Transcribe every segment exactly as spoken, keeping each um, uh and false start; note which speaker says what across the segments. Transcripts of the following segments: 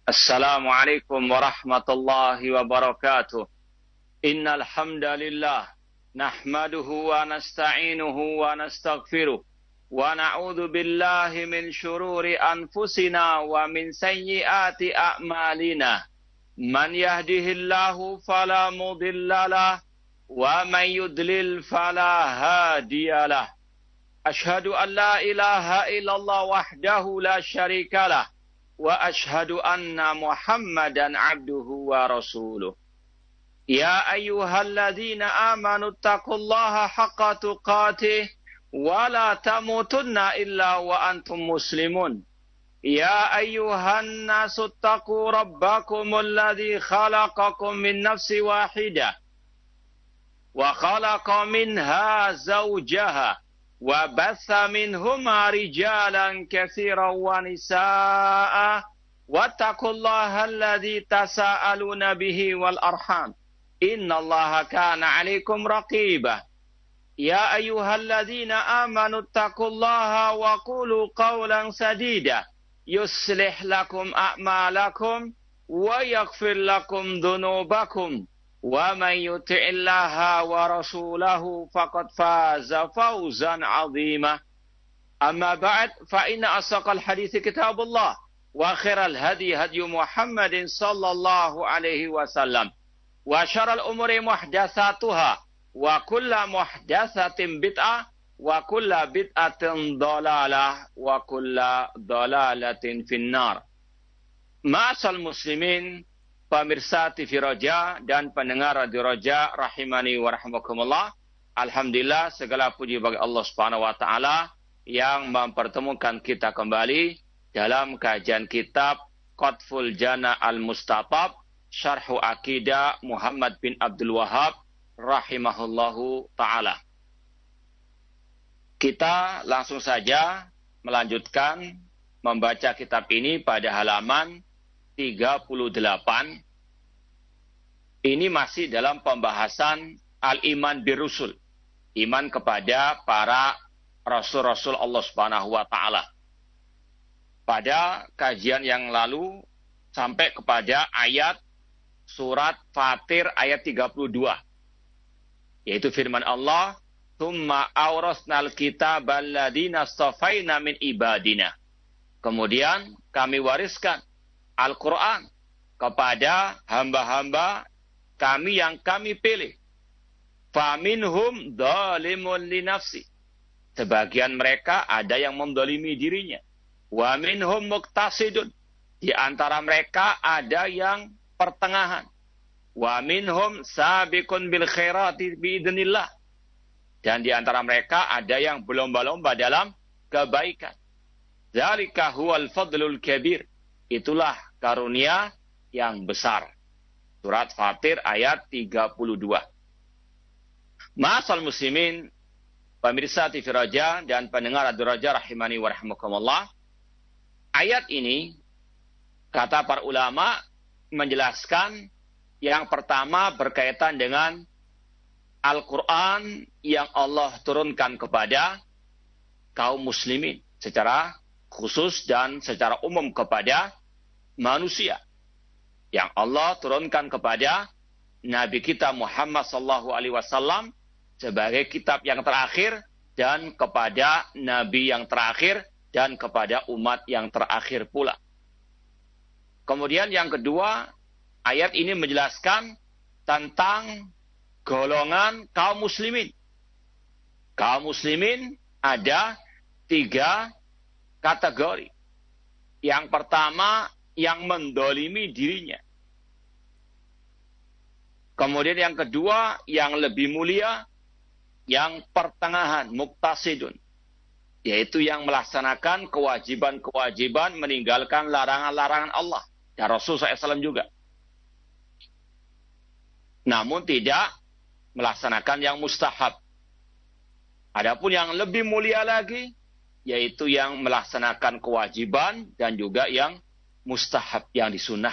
Speaker 1: Assalamualaikum warahmatullahi wabarakatuh. Innal hamdalillah nahmaduhu wa nasta'inuhu wa nastaghfiruh wa na'udzu billahi min syururi anfusina wa min sayyiati a'malina. Man yahdihillahu fala mudhillalah wa man yudlil fala hadiyalah. Ashhadu an la ilaha illallah wahdahu la syarikalah. Wa ashhadu anna Muhammadan abduhu wa rasuluh. Ya ayyuhalladzina amanu taqullaha haqqa tuqatih wa la tamutunna illa wa antum muslimun. Ya ayyuhan nasu taqu rabbakumul ladzi khalaqakum min nafsin wahidah wa khalaqa minha zawjaha wa batha minhuma rijalan katsiran wa nisaa wattaqullaha alladzi tasaaluna bihi wal arham innallaha kana 'alaikum raqiba. Ya ayyuhalladzina amanu taqullaha wa qulu qawlan sadida yuslih lakum a'malakum wa yaghfir lakum dhunubakum. Wa man yuti'illaha wa rasulahu faqad faza fawzan 'azima. Amma ba'd, fa inna asaqal hadithi kitabullah wa khairal hadi hadi Muhammadin sallallahu alaihi wasallam wa syarrul umuri muhdatsatuha wa kullu muhdatsatin bid'ah wa kullu bid'atin dhalalah wa kullu dhalalatin finnar. Ma'asal muslimin, pemirsa T V Roja dan pendengar Radio Roja rahimani wa rahimakumullah. Alhamdulillah, segala puji bagi Allah Subhanahu wa taala yang mempertemukan kita kembali dalam kajian kitab Qatful Jana Al-Mustatab Syarhu Aqidah Muhammad bin Abdul Wahhab rahimahullahu taala. Kita langsung saja melanjutkan membaca kitab ini pada halaman tiga puluh delapan. Ini masih dalam pembahasan al-iman birusul, iman kepada para rasul-rasul Allah Subhanahu wa taala. Pada kajian yang lalu sampai kepada ayat surat Fatir ayat tiga puluh dua, yaitu firman Allah, "Tsumma awrasnal kitabal ladzina astafaina min ibadina." Kemudian kami wariskan Al-Quran kepada hamba-hamba kami yang kami pilih. Faminhum dzalimun li nafsi. Sebagian mereka ada yang mendolimi dirinya. Wa minhum muqtasidun. Di antara mereka ada yang pertengahan. Wa minhum sabiqun bil khairati biidznillah. Dan di antara mereka ada yang berlomba-lomba dalam kebaikan. Dzalika huwal fadlul kabir. Itulah karunia yang besar. Surat Fatir ayat tiga puluh dua. Ma'asal muslimin, pemirsa T V Roja dan pendengar Radio Roja rahimani wa rahimakumullah. Ayat ini, kata para ulama, menjelaskan yang pertama berkaitan dengan Al-Quran yang Allah turunkan kepada kaum muslimin secara khusus dan secara umum kepada manusia, yang Allah turunkan kepada Nabi kita Muhammad sallallahu alaihi wasallam sebagai kitab yang terakhir dan kepada Nabi yang terakhir dan kepada umat yang terakhir pula. Kemudian yang kedua, ayat ini menjelaskan tentang golongan kaum muslimin. Kaum muslimin ada tiga kategori. Yang pertama, yang mendolimi dirinya. Kemudian yang kedua, yang lebih mulia, yang pertengahan, muqtasidun. Yaitu yang melaksanakan kewajiban-kewajiban, meninggalkan larangan-larangan Allah. Dan Rasul shallallahu alaihi wasallam juga. Namun tidak melaksanakan yang mustahab. Adapun yang lebih mulia lagi, yaitu yang melaksanakan kewajiban dan juga yang mustahab, yang disunnah.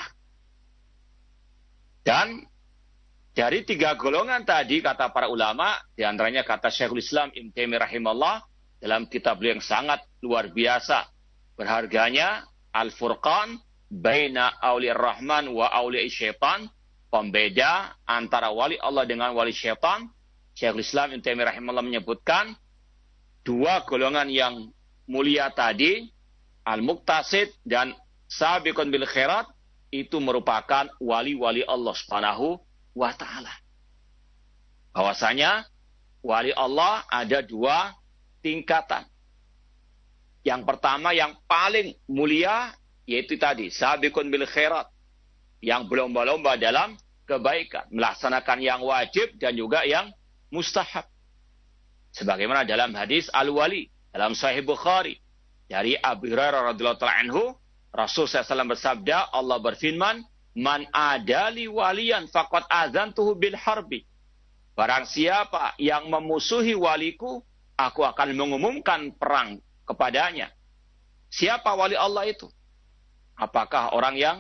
Speaker 1: Dan dari tiga golongan tadi, kata para ulama, diantaranya kata Syekhul Islam Ibnu Taimiyah rahimahullah dalam kitab beliau yang sangat luar biasa berharganya, Al-Furqan baina auliya rahman wa auliya syaitan, pembeda antara wali Allah dengan wali syaitan. Syekhul Islam Ibnu Taimiyah rahimahullah menyebutkan dua golongan yang mulia tadi, al-muqtasid dan sabiqun bil khairat, itu merupakan wali-wali Allah Subhanahu wa taala. Bahwasanya wali Allah ada dua tingkatan. Yang pertama yang paling mulia yaitu tadi sabiqun bil khairat, yang berlomba-lomba dalam kebaikan, melaksanakan yang wajib dan juga yang mustahab. Sebagaimana dalam hadis Al-Wali dalam Sahih Bukhari dari Abu Hurairah radhiyallahu ta'ala anhu, Rasul sallallahu alaihi wasallam bersabda, Allah berfirman, "Man adali waliyan faqad azantuhu bil harbi." Barang siapa yang memusuhi waliku, aku akan mengumumkan perang kepadanya. Siapa wali Allah itu? Apakah orang yang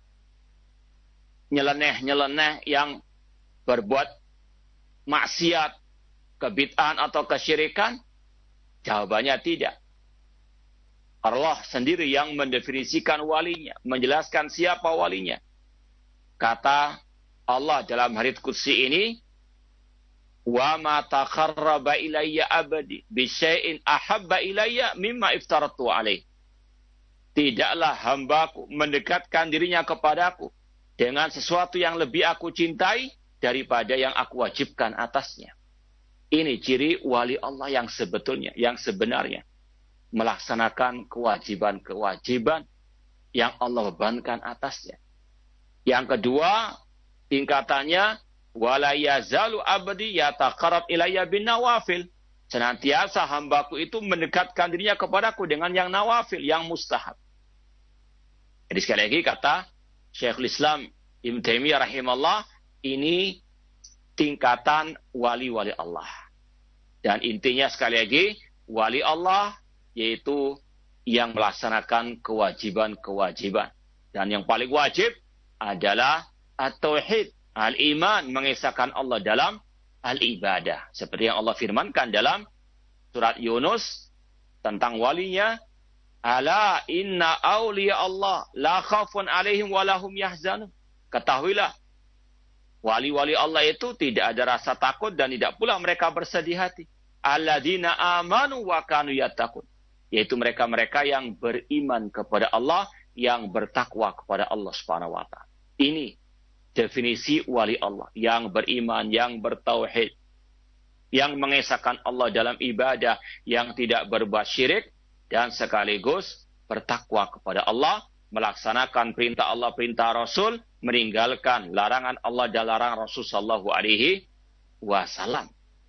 Speaker 1: nyeleneh-nyeleneh, yang berbuat maksiat, kebid'ahan atau kesyirikan? Jawabannya tidak. Allah sendiri yang mendefinisikan walinya, menjelaskan siapa walinya. Kata Allah dalam hadits qudsi ini, "Wa ma taqarraba ilayya abdi bi syai'in ahabba ilayya mimma iftaratu alaih." Tidaklah hambaku mendekatkan dirinya kepadaku dengan sesuatu yang lebih aku cintai daripada yang aku wajibkan atasnya. Ini ciri wali Allah yang sebetulnya, yang sebenarnya. Melaksanakan kewajiban-kewajiban yang Allah bebankan atasnya. Yang kedua, tingkatannya, wala yazalu abdi yataqarrab ilayya bin nawafil. Senantiasa hambaku itu mendekatkan dirinya kepadaku dengan yang nawafil, yang mustahab. Jadi sekali lagi kata Syekhul Islam Ibnu Taimiyah rahimahullah, ini tingkatan wali-wali Allah. Dan intinya sekali lagi, wali Allah yaitu yang melaksanakan kewajiban-kewajiban. Dan yang paling wajib adalah at-tauhid, al-iman, mengesahkan Allah dalam al-ibadah. Seperti yang Allah firmankan dalam surat Yunus tentang walinya, ala inna awliya Allah la khafun alaihim walahum yahzanun. Ketahuilah, wali-wali Allah itu tidak ada rasa takut dan tidak pula mereka bersedih hati. Alladzina amanu wa kanu yattaqun. Yaitu mereka-mereka yang beriman kepada Allah, yang bertakwa kepada Allah Subhanahu wa taala. Ini definisi wali Allah, yang beriman, yang bertauhid, yang mengesahkan Allah dalam ibadah, yang tidak berbuat syirik, dan sekaligus bertakwa kepada Allah, melaksanakan perintah Allah, perintah Rasul, meninggalkan larangan Allah dan larangan Rasul sallallahu alaihi wasallam.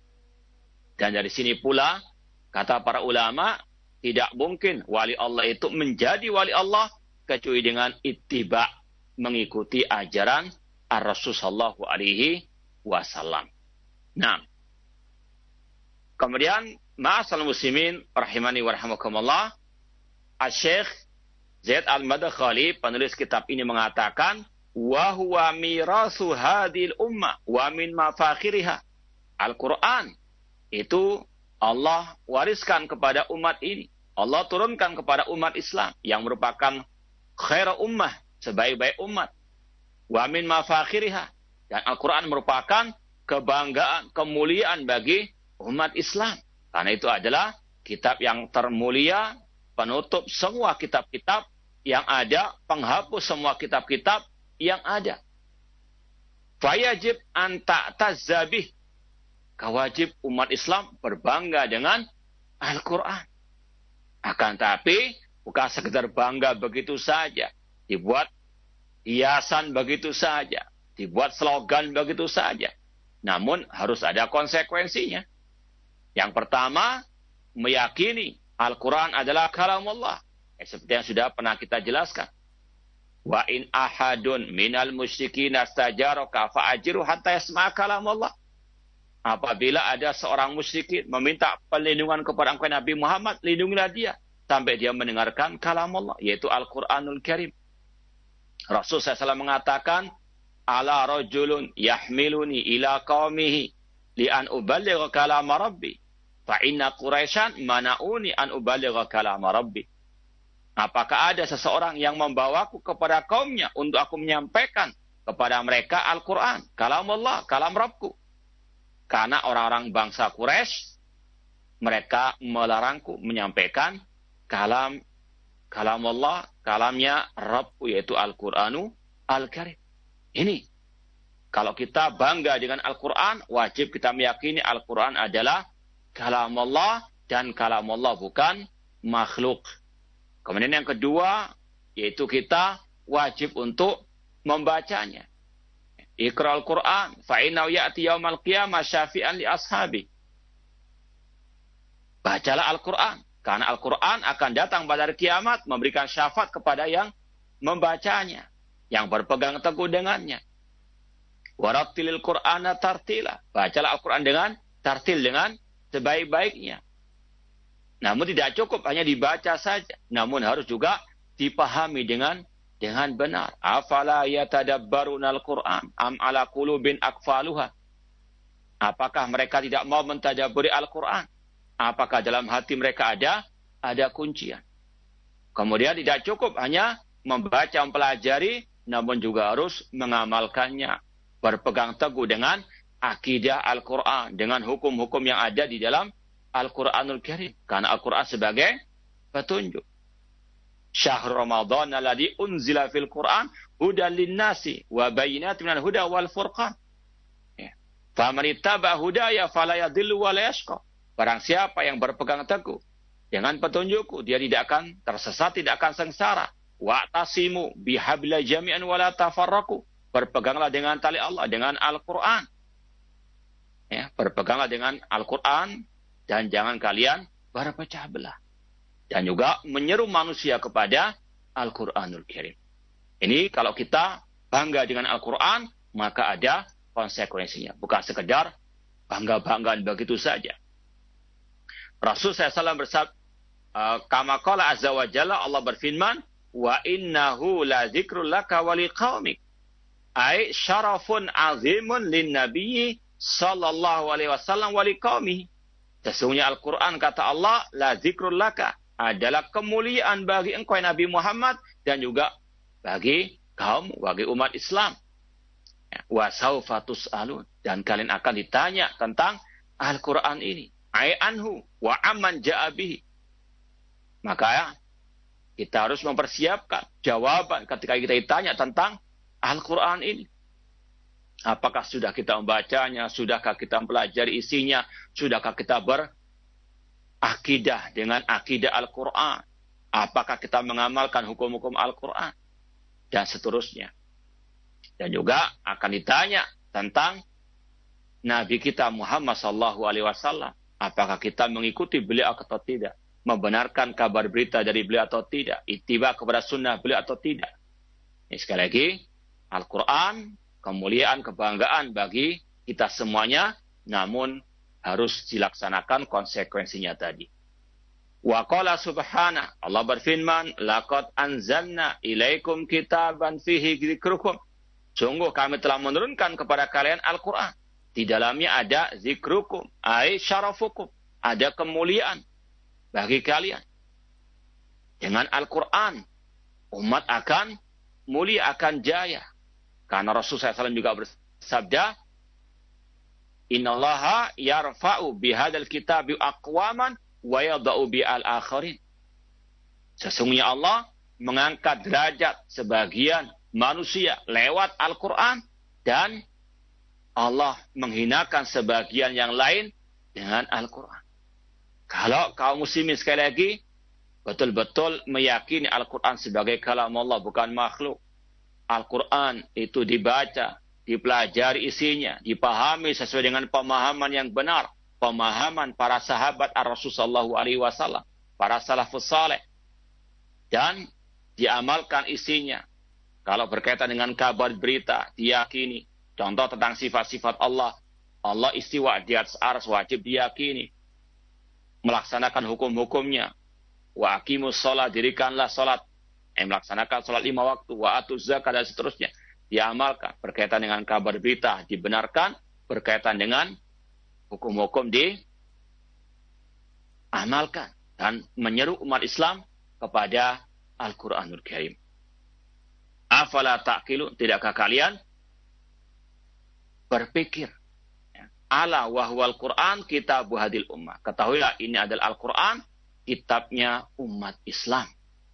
Speaker 1: Dan dari sini pula, kata para ulama, tidak mungkin wali Allah itu menjadi wali Allah kecuali dengan ittiba, mengikuti ajaran Ar-Rasul sallallahu alaihi wasallam. Nah, kemudian ma'asal muslimin rahimani wa rahimakumullah, Asy-Syaikh Zaid Al-Madkhali, penulis kitab ini mengatakan, wa huwa mirasu hadhil ummah wa min mafakhiriha. Al-Qur'an itu Allah wariskan kepada umat ini. Allah turunkan kepada umat Islam yang merupakan khair ummah, sebaik-baik umat. Wa min mafakhiriha. Dan Al-Quran merupakan kebanggaan, kemuliaan bagi umat Islam. Karena itu adalah kitab yang termulia, penutup semua kitab-kitab yang ada, penghapus semua kitab-kitab yang ada. Fayajib an ta'tazzabih. Kewajib umat Islam berbangga dengan Al-Quran. Akan tapi bukan sekedar bangga begitu saja, dibuat hiasan begitu saja, dibuat slogan begitu saja. Namun harus ada konsekuensinya. Yang pertama, meyakini Al-Quran adalah kalamullah. Eh, seperti yang sudah pernah kita jelaskan. Wa in ahadun minal musyrikin astajaraka fa'ajiru hatta yasma'a kalamullah. Apabila ada seorang musyrikin meminta perlindungan kepada engkau Nabi Muhammad, lindungilah dia sampai dia mendengarkan kalam Allah, yaitu Al-Quranul Karim. Rasul sallallahu alaihi wasallam mengatakan, ala rajulun yahmiluni ila qaumihi li an uballigha kalam rabbi fa inna quraisyan mana'uni an uballigha kalam rabbi. Apakah ada seseorang yang membawaku kepada kaumnya untuk aku menyampaikan kepada mereka Al-Quran, kalam Allah, kalam Rabbku. Karena orang-orang bangsa Quraisy, mereka melarangku menyampaikan kalam kalam Allah, kalamnya Rabbku, yaitu Al-Quranu Al-Karim. Ini, kalau kita bangga dengan Al-Quran, wajib kita meyakini Al-Quran adalah kalam Allah, dan kalam Allah bukan makhluk. Kemudian yang kedua, yaitu kita wajib untuk membacanya. Iqra al-Quran, fa'innahu ya'ti yaumal qiyamah syafi'an li ashabi. Bacalah Al-Quran, karena Al-Quran akan datang pada hari kiamat memberikan syafaat kepada yang membacanya, yang berpegang teguh dengannya. Warattilil Qur'ana tartila. Bacalah Al-Quran dengan tartil, dengan sebaik-baiknya. Namun tidak cukup hanya dibaca saja, namun harus juga dipahami dengan dengan benar. Afala yatadabbaruna al-Qur'an am ala qulubin aqfaluha. Apakah mereka tidak mau mentadabburi Al-Quran? Apakah dalam hati mereka ada ada kuncian? Kemudian tidak cukup hanya membaca, mempelajari, namun juga harus mengamalkannya. Berpegang teguh dengan akidah Al-Quran, dengan hukum-hukum yang ada di dalam Al-Quranul Karim. Karena Al-Quran sebagai petunjuk. Syahrul Ramadan alladzi unzila fil Quran hudan linnasi wa bayyinatin minal huda wal furqan. Ya. Faman ittaba hudaya fala yadhillu wa la yashqa. Barang siapa yang berpegang teguh dengan petunjukku, dia tidak akan tersesat, tidak akan sengsara. Wa'tasimu bihabla jami'an wa la tafarraqu. Berpeganglah dengan tali Allah, dengan Al-Quran. Ya, berpeganglah dengan Al-Quran dan jangan kalian berpecah belah. Dan juga menyeru manusia kepada Al-Quranul Karim. Ini kalau kita bangga dengan Al-Quran, maka ada konsekuensinya. Bukan sekedar bangga-banggaan begitu saja. Rasul sallallahu alaihi wasallam bersabda, kama qala azza wa jalla, Allah berfirman, wa innahu la dzikrul laka wa liqaumik. Ai syarafun azimun lin nabiyyi sallallahu alaihi wasallam wa liqaumihi. Sesungguhnya Al-Quran, kata Allah, la dzikrul laka, adalah kemuliaan bagi engkau Nabi Muhammad dan juga bagi kaum, bagi umat Islam. Wa saufa tus'alun, dan kalian akan ditanya tentang Al-Quran ini. Ai anhu wa amman ja'a bihi. Maka ya, kita harus mempersiapkan jawaban ketika kita ditanya tentang Al-Quran ini. Apakah sudah kita membacanya? Sudahkah kita mempelajari isinya? Sudahkah kita berakidah dengan akidah Al-Quran? Apakah kita mengamalkan hukum-hukum Al-Quran? Dan seterusnya. Dan juga akan ditanya tentang Nabi kita Muhammad sallallahu alaihi wasallam. Apakah kita mengikuti beliau atau tidak? Membenarkan kabar berita dari beliau atau tidak? Ittiba kepada sunnah beliau atau tidak? Ini sekali lagi, Al-Quran, kemuliaan, kebanggaan bagi kita semuanya, namun harus dilaksanakan konsekuensinya tadi. Wa qala subhana, Allah berfirman, laqad anzalna ilaikum kitaban fihi dzikrukum. Sungguh kami telah menurunkan kepada kalian Al-Quran. Di dalamnya ada zikrukum, ai syarafukum, ada kemuliaan bagi kalian. Dengan Al-Quran, umat akan mulia, akan jaya. Karena Rasulullah sallallahu alaihi wasallam juga bersabda, innallaha yarfa'u bihadzal kitabi aqwaman wa yadha'u bi'al akharin. Sesungguhnya Allah mengangkat derajat sebagian manusia lewat Al-Quran, dan Allah menghinakan sebagian yang lain dengan Al-Quran. Kalau kaum muslimin sekali lagi betul-betul meyakini Al-Quran sebagai kalam Allah, bukan makhluk. Al-Quran itu dibaca, dipelajari isinya, dipahami sesuai dengan pemahaman yang benar, pemahaman para sahabat Ar-Rasul sallallahu alaihi wasallam, para salafus saleh, dan diamalkan isinya. Kalau berkaitan dengan kabar berita, diyakini. Contoh tentang sifat-sifat Allah, Allah istiwa di atas arsy, wajib diyakini. Melaksanakan hukum-hukumnya. Wa aqimus shalah, dirikanlah salat. Eh, melaksanakan salat lima waktu. Wa atuz zakat, dan seterusnya. Diamalkan. Berkaitan dengan kabar berita, dibenarkan. Berkaitan dengan hukum-hukum diamalkan. Dan menyeru umat Islam kepada Al-Quranul Karim. Afala ta'qilun, tidakkah kalian berpikir? Ala wahwal Quran kitabu hadil ummah. Ketahuilah ini adalah Al-Quran, kitabnya umat Islam.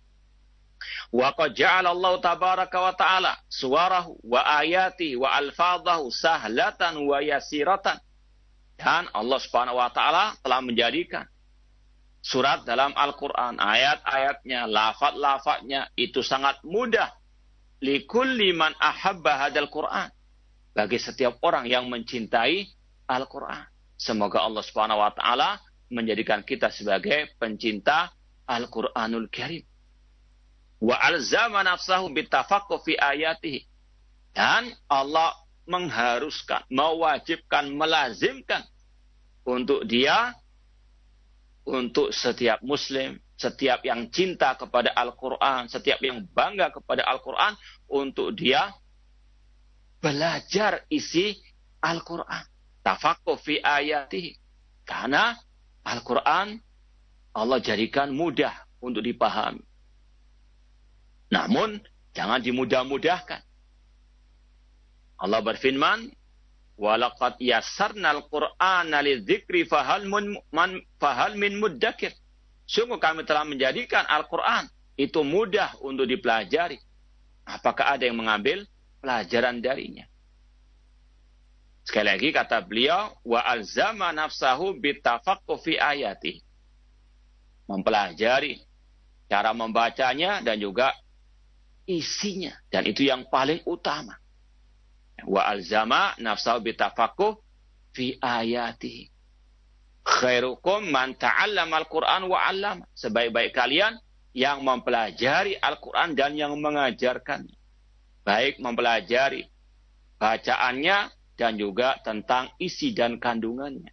Speaker 1: Wa qad ja'ala Allah tabaraka wa ta'ala suwarahu wa ayati wa alfadahu sahlatan wa yasiratan. Dan Allah Subhanahu wa ta'ala telah menjadikan surat dalam Al-Quran, ayat-ayatnya, lafaz-lafaznya itu sangat mudah. Likulli man ahabba hadal Quran. Bagi setiap orang yang mencintai Al-Quran. Semoga Allah Subhanahu wa ta'ala menjadikan kita sebagai pencinta Al-Quranul Karim. Wa alzama nafsahu bitafaqquh fi ayatihi. Dan Allah mengharuskan, mewajibkan, melazimkan untuk dia, untuk setiap muslim, setiap yang cinta kepada Al-Quran, setiap yang bangga kepada Al-Quran, untuk dia belajar isi Al-Quran. Tafaqquh fi ayatihi. Karena Al-Quran Allah jadikan mudah untuk dipahami. Namun jangan dimudah-mudahkan. Allah berfirman, "Walaqad yassarnal Qur'ana lidzikri fahal man fahal min muddakir." Sungguh kami telah menjadikan Al-Quran itu mudah untuk dipelajari. Apakah ada yang mengambil pelajaran darinya? Sekali lagi kata beliau, wa alzama nafsahu bitafaqquh fi ayati. Mempelajari cara membacanya dan juga isinya, dan itu yang paling utama. Wa alzama nafsahu bitafaqquh fi ayati. Khairukum man ta'allama al-Qur'an wa 'allama. Sebaik-baik kalian yang mempelajari Al-Qur'an dan yang mengajarkannya. Baik mempelajari bacaannya dan juga tentang isi dan kandungannya.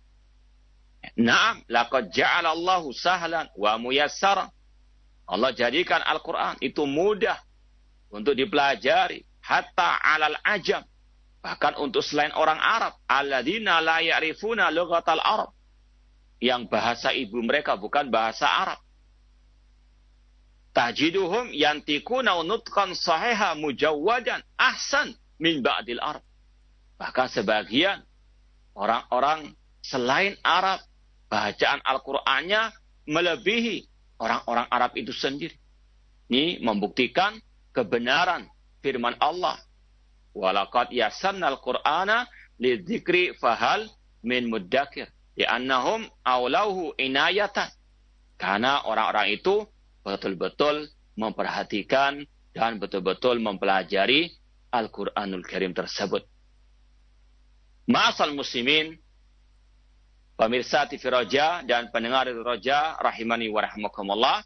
Speaker 1: Naam, laqad ja'alallahu sahlan wa muyassara. Allah jadikan Al-Quran itu mudah untuk dipelajari. Hatta alal ajam. Bahkan untuk selain orang Arab. Alladzina la ya'rifuna lughatal Arab. Yang bahasa ibu mereka bukan bahasa Arab. Tajiduhum yantikuna nutqan sahiha mujawwadan ahsan min ba'dil Arab. Bahkan sebagian orang-orang selain Arab, bacaan Al-Qur'annya melebihi orang-orang Arab itu sendiri. Ini membuktikan kebenaran firman Allah. Walaqad yassarnal Qur'ana lidzikri fahal min muddakir. Li'annahum awlauhu inayatan. Karena orang-orang itu betul-betul memperhatikan dan betul-betul mempelajari Al-Qur'anul Karim tersebut. Ma'asal muslimin, pemirsa T V Roja dan pendengar Roja rahimani wa rahimakumullah,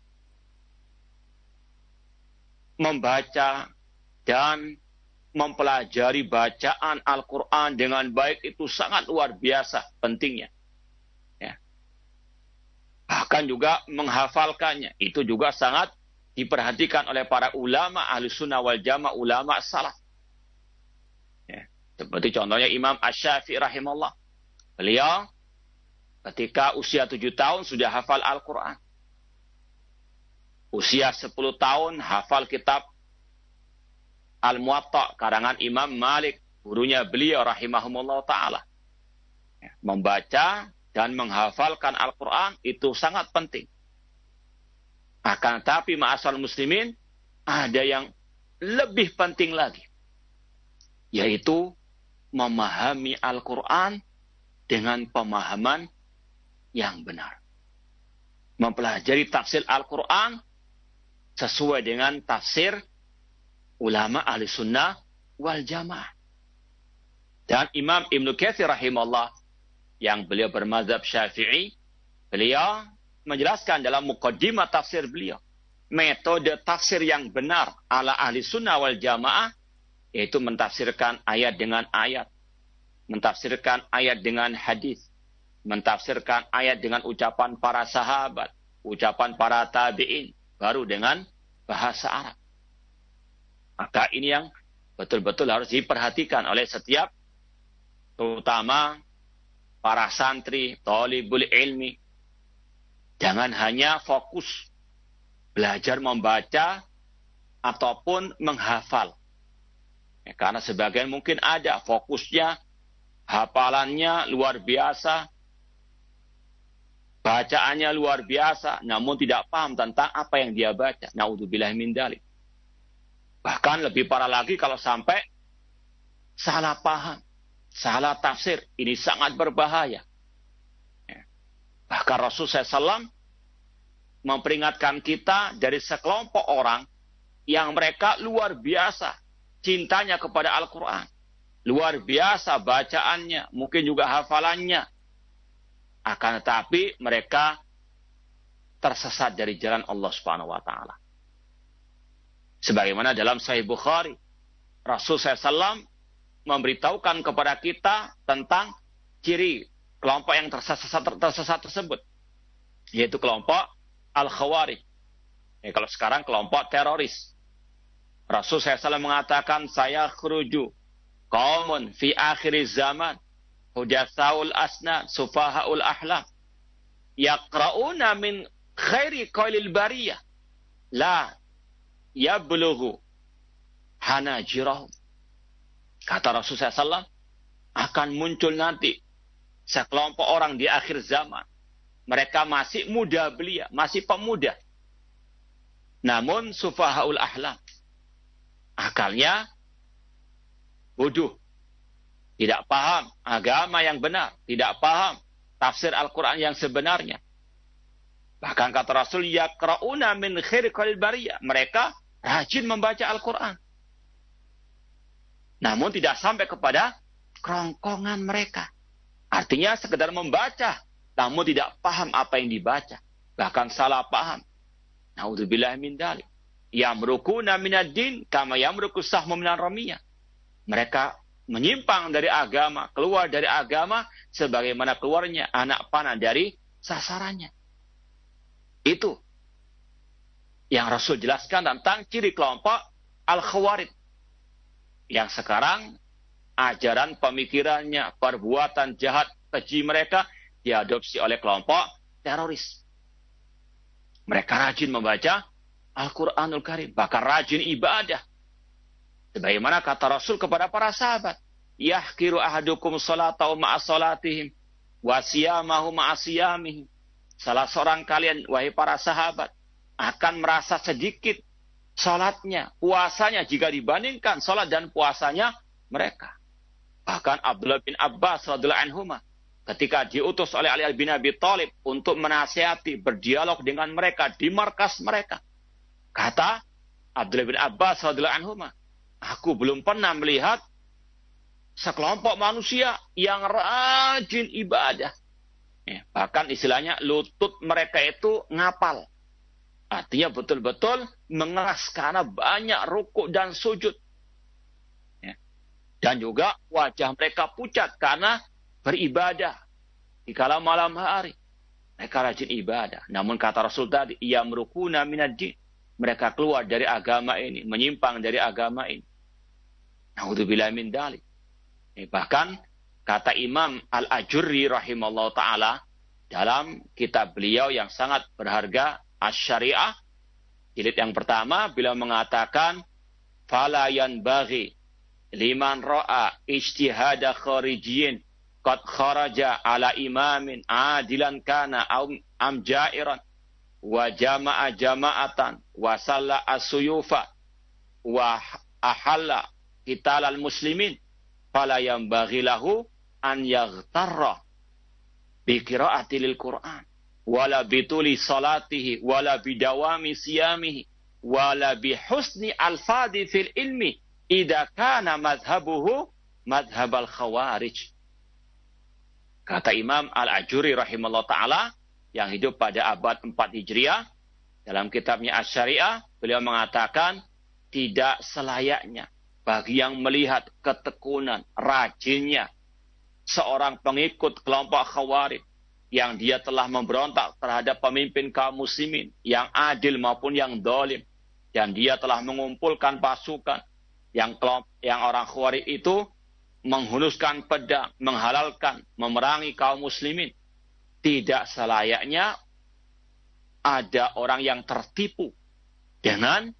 Speaker 1: membaca dan mempelajari bacaan Al-Quran dengan baik itu sangat luar biasa pentingnya. Ya. Bahkan juga menghafalkannya, itu juga sangat diperhatikan oleh para ulama ahli sunnah wal jamaah, ulama salaf. Ya. Seperti contohnya Imam Asy-Syafi'i rahimahullah. Beliau ketika usia tujuh tahun sudah hafal Al-Quran. Usia sepuluh tahun hafal kitab Al-Muwatta karangan Imam Malik, gurunya beliau rahimahumullah ta'ala. Ya. Membaca dan menghafalkan Al-Quran itu sangat penting. Akan tetapi ma'asal muslimin, ada yang lebih penting lagi. Yaitu memahami Al-Quran dengan pemahaman yang benar. Mempelajari tafsir Al-Quran sesuai dengan tafsir ulama ahli sunnah wal jamaah. Dan Imam Ibnu Katsir rahimahullah, yang beliau bermazhab Syafi'i, beliau menjelaskan dalam muqaddimah tafsir beliau, metode tafsir yang benar ala ahli sunnah wal jamaah, yaitu mentafsirkan ayat dengan ayat, mentafsirkan ayat dengan hadis, mentafsirkan ayat dengan ucapan para sahabat, ucapan para tabi'in, baru dengan bahasa Arab. Maka ini yang betul-betul harus diperhatikan oleh setiap, terutama para santri, thalibul ilmi. Jangan hanya fokus belajar membaca ataupun menghafal. Ya, karena sebagian mungkin ada fokusnya, hafalannya luar biasa, bacaannya luar biasa, namun tidak paham tentang apa yang dia baca. Naudzubillah min dzalik. Bahkan lebih parah lagi kalau sampai salah paham, salah tafsir. Ini sangat berbahaya. Ya. Bahkan Rasulullah shallallahu alaihi wasallam memperingatkan kita dari sekelompok orang yang mereka luar biasa cintanya kepada Al-Quran. Luar biasa bacaannya, mungkin juga hafalannya. Akan tetapi mereka tersesat dari jalan Allah Subhanahu wa taala. Sebagaimana dalam Sahih Bukhari, Rasul shallallahu alaihi wasallam memberitahukan kepada kita tentang ciri kelompok yang tersesat, tersesat tersebut, yaitu kelompok Al-Khawarij. Ya, kalau sekarang kelompok teroris. Rasul shallallahu alaihi wasallam mengatakan, saya khuruju qaumun fi akhir zaman hudatsaul asnan sufahaul ahlam yaqra'una min khairi qaulil bariyah la yablughu hanajirahum. Kata Rasul shallallahu alaihi wasallam, akan muncul nanti sekelompok orang di akhir zaman. Mereka masih muda belia, masih pemuda. Namun sufahaul ahlam, akalnya bodoh. Tidak paham agama yang benar. Tidak paham tafsir Al-Quran yang sebenarnya. Bahkan kata Rasul, yaqra'una min khairi qalil bariyah. Mereka rajin membaca Al-Quran. Namun tidak sampai kepada kerongkongan mereka. Artinya sekedar membaca, namun tidak paham apa yang dibaca. Bahkan salah paham. Naudzubillah min dzalik. Yamrukuna minad din kama yamruku sahmu minar ramiyah. Mereka menyimpang dari agama, keluar dari agama sebagaimana keluarnya anak panah dari sasarannya. Itu yang Rasul jelaskan tentang ciri kelompok Al-Khawarij. Yang sekarang ajaran pemikirannya, perbuatan jahat keji mereka diadopsi oleh kelompok teroris. Mereka rajin membaca Al-Quranul Karim, bahkan rajin ibadah. Sebagaimana kata Rasul kepada para sahabat, yahkiru ahadukum salatahu ma'a salatihim, wa siyamahu ma'a siyamihim. Salah seorang kalian, wahai para sahabat, akan merasa sedikit salatnya, puasanya jika dibandingkan salat dan puasanya mereka. Bahkan Abdullah bin Abbas radhiyallahu anhuma ketika diutus oleh Ali bin Abi Thalib untuk menasihati, berdialog dengan mereka di markas mereka, kata Abdullah bin Abbas radhiyallahu anhuma, aku belum pernah melihat sekelompok manusia yang rajin ibadah. Ya, bahkan istilahnya lutut mereka itu ngapal. Artinya betul-betul mengeras karena banyak rukuk dan sujud. Ya. Dan juga wajah mereka pucat karena beribadah di kala malam hari. Mereka rajin ibadah. Namun kata Rasul tadi, yamrukuna minad din. Mereka keluar dari agama ini, menyimpang dari agama ini. Naudzubillah min dzalik. Eh, bahkan kata Imam Al-Ajurri rahimahullah ta'ala dalam kitab beliau yang sangat berharga, Asy-Syariah, jilid yang pertama, beliau mengatakan, fala yanbaghi liman ra'a ijtihada kharijiyin qad kharaja ala imamin adilan kana am jairan wa jama'a jama'atan wa salla as-suyufa wa ahalla qitalal muslimin fala yanbaghi lahu an yaghtarra bi qiraati lil Qur'an wala bituli salatihi wala bidawami siyamihi wala bihusni alfadi fil ilmi idza kana madhhabuhu madhhabal khawarij. Kata Imam Al-Ajurri rahimahullah ta'ala yang hidup pada abad empat Hijriah, dalam kitabnya Asy-Syariah, beliau mengatakan tidak selayaknya bagi yang melihat ketekunan, rajinnya seorang pengikut kelompok Khawarij yang dia telah memberontak terhadap pemimpin kaum muslimin yang adil maupun yang zalim, dan dia telah mengumpulkan pasukan yang kelompok yang orang Khawarij itu menghunuskan pedang, menghalalkan, memerangi kaum muslimin. Tidak selayaknya ada orang yang tertipu dengan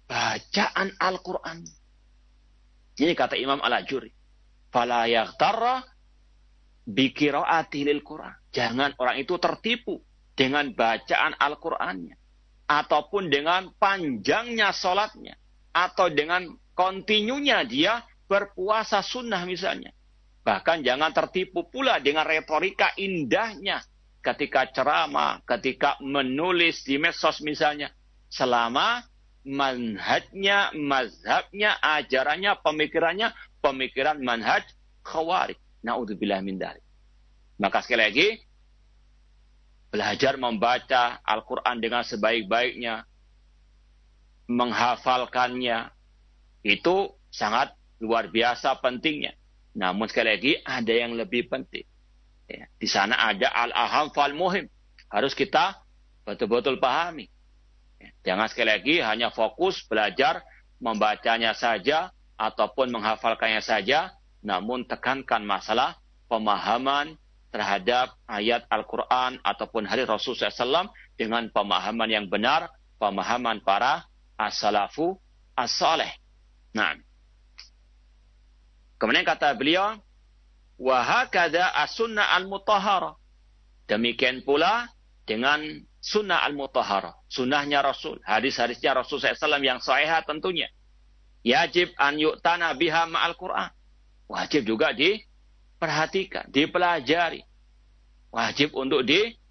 Speaker 1: bacaan Al-Quran. Ini kata Imam Al-Ajuri. Fala yaghtarra bi qiraati lil Quran. Jangan orang itu tertipu dengan bacaan Al-Qur'annya ataupun dengan panjangnya salatnya atau dengan kontinunya dia berpuasa sunnah misalnya. Bahkan jangan tertipu pula dengan retorika indahnya ketika ceramah, ketika menulis di medsos misalnya. Selama manhajnya, mazhabnya, ajarannya, pemikirannya, pemikiran manhaj khawarij. Na'udzubillah min dzalik. Maka sekali lagi, belajar membaca Al-Quran dengan sebaik-baiknya, menghafalkannya, itu sangat luar biasa pentingnya. Namun sekali lagi, ada yang lebih penting. Ya, di sana ada al-aham fal muhim. Harus kita betul-betul pahami. Ya, jangan sekali lagi hanya fokus belajar membacanya saja ataupun menghafalkannya saja, namun tekankan masalah pemahaman terhadap ayat Al-Quran ataupun hadis Rasulullah shallallahu alaihi wasallam dengan pemahaman yang benar, pemahaman para as-salafu as-saleh. Nah, kemudian kata beliau, wa hakadha as-sunnah al-mutahharah. Demikian pula dengan sunnah al-mutahharah, sunnahnya Rasul, hadis-hadisnya Rasul shallallahu alaihi wasallam yang sahih tentunya. Yajib an yu'tana biha ma'al Quran. Wajib juga diperhatikan, dipelajari. Wajib untuk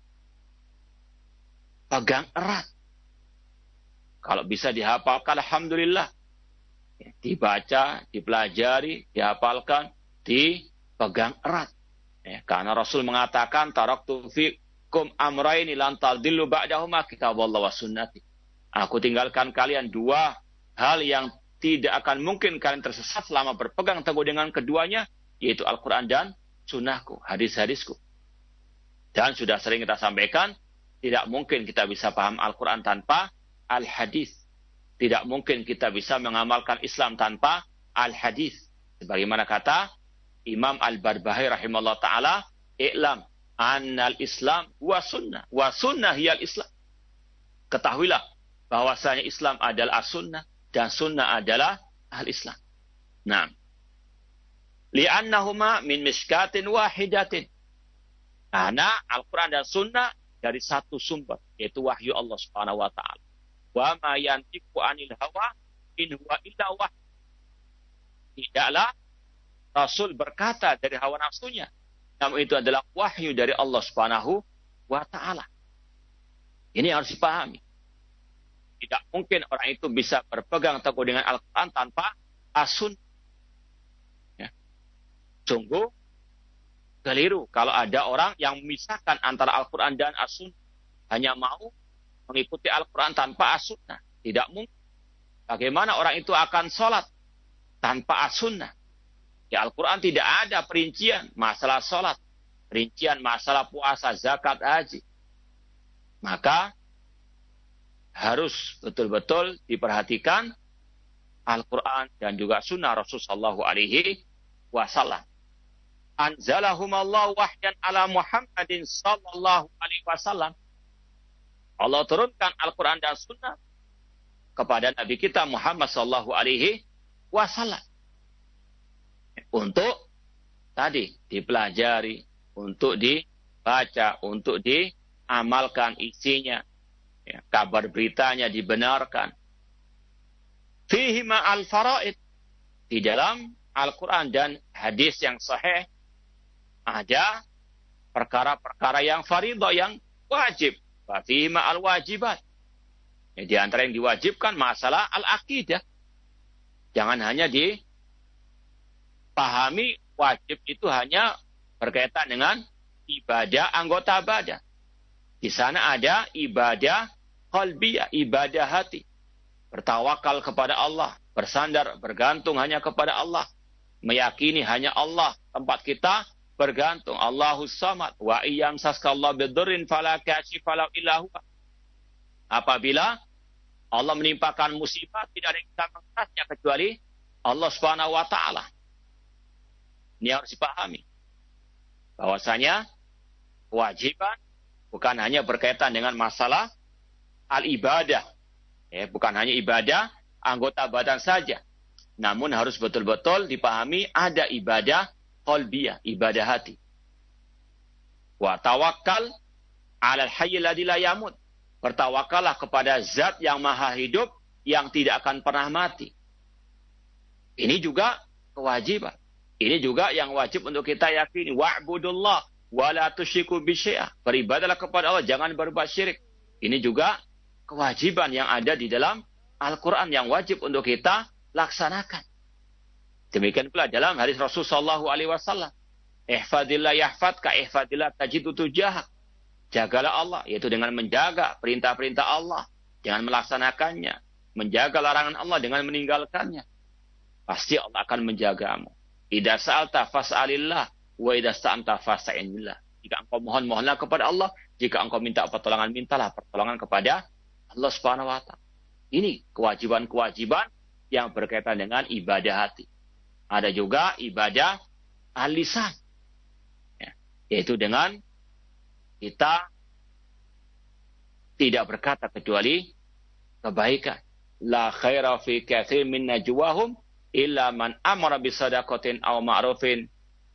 Speaker 1: dipegang erat. Kalau bisa dihafalkan, alhamdulillah. Dibaca, dipelajari, dihafalkan, dipegang erat. Ya, karena Rasul mengatakan, taraktu fikum amraini lan tadillu ba'dahuma kitaballah wa sunnati. Aku tinggalkan kalian dua hal yang tidak akan mungkin kalian tersesat selama berpegang teguh dengan keduanya, yaitu Al-Quran dan sunnahku, hadis-hadisku. Dan sudah sering kita sampaikan, tidak mungkin kita bisa paham Al-Quran tanpa Al-Hadis. Tidak mungkin kita bisa mengamalkan Islam tanpa Al-Hadis. Sebagaimana kata Imam Al-Barbahari rahimahullah ta'ala, i'lam annal Islam wa sunnah, wa sunnah hiyal Islam. Ketahuilah bahwasanya Islam adalah as-sunnah, dan sunnah adalah al-Islam. Nah, li'annahuma min miskatin wahidatin. Karena Al-Quran dan sunnah dari satu sumber, yaitu wahyu Allah Subhanahu wa taala. Wa ma yantiqu 'anil hawa in huwa illa wahyu. Tidaklah Rasul berkata dari hawa nafsunya, namun itu adalah wahyu dari Allah Subhanahu wa taala. Ini harus dipahami. Tidak mungkin orang itu bisa berpegang teguh dengan Al-Quran tanpa as-sunnah. Ya. Sungguh keliru kalau ada orang yang memisahkan antara Al-Quran dan as-sunnah. Hanya mau mengikuti Al-Quran tanpa as-sunnah. Tidak mungkin. Bagaimana orang itu akan sholat tanpa as-sunnah? Ya, Al-Quran tidak ada perincian masalah sholat, perincian masalah puasa, zakat, haji. Maka harus betul-betul diperhatikan Al-Quran dan juga sunnah Rasulullah sallallahu alaihi wasallam. Anzalahumallahu wahyan ala Muhammadin sallallahu alaihi wasallam. Allah turunkan Al-Quran dan sunnah kepada Nabi kita Muhammad sallallahu alaihi wasallam. Untuk tadi dipelajari, untuk dibaca, untuk diamalkan isinya. Ya, kabar beritanya dibenarkan. Fihi ma'al faraid. Di dalam Al-Quran dan hadis yang sahih ada perkara-perkara yang faridah, yang wajib. Fihi ma'al wajibat. Ya, di antara yang diwajibkan masalah al-aqidah. Jangan hanya dipahami wajib itu hanya berkaitan dengan ibadah, anggota ibadah. Di sana ada ibadah qalbiyah, ibadah hati. Bertawakal kepada Allah, bersandar, bergantung hanya kepada Allah. Meyakini hanya Allah tempat kita bergantung. Allahus samad wa iyam saskallahu bidurrin fala kashifa lahu illa huwa. Apabila Allah menimpakan musibah, tidak ada yang bisa mengatasinya kecuali Allah Subhanahu wa taala. Ini harus dipahami. Bahwasanya kewajiban bukan hanya berkaitan dengan masalah al-ibadah. Ya, bukan hanya ibadah, anggota badan saja. Namun harus betul-betul dipahami ada ibadah qalbiyah, ibadah hati. Wa tawakkal 'alal hayyil ladzi la yamut. Bertawakallah kepada zat yang maha hidup yang tidak akan pernah mati. Ini juga kewajiban. Ini juga yang wajib untuk kita yakini. Wa'budullah wa la tusyriku bisyai'a. Beribadahlah kepada Allah, jangan berbuat syirik. Ini juga kewajiban yang ada di dalam Al-Quran yang wajib untuk kita laksanakan. Demikian pula dalam hadis Rasul sallallahu alaihi wasallam. Ihfadillah yahfadka, ihfadillah tajidu tujahak. Jagalah Allah, yaitu dengan menjaga perintah-perintah Allah, dengan melaksanakannya. Menjaga larangan Allah dengan meninggalkannya. Pasti Allah akan menjagamu. Idza sa'alta fas'alillah, wa idza sta'anta fasta'in billah. Jika engkau mohon, mohonlah kepada Allah. Jika engkau minta pertolongan, mintalah pertolongan kepada Allah Subhanahu wa taala. Ini kewajiban-kewajiban yang berkaitan dengan ibadah hati. Ada juga ibadah al-lisan. Ya, yaitu dengan kita tidak berkata kecuali kebaikan. La khaira fi katsir min najwahum illa man amara bi sadaqatin aw ma'rufin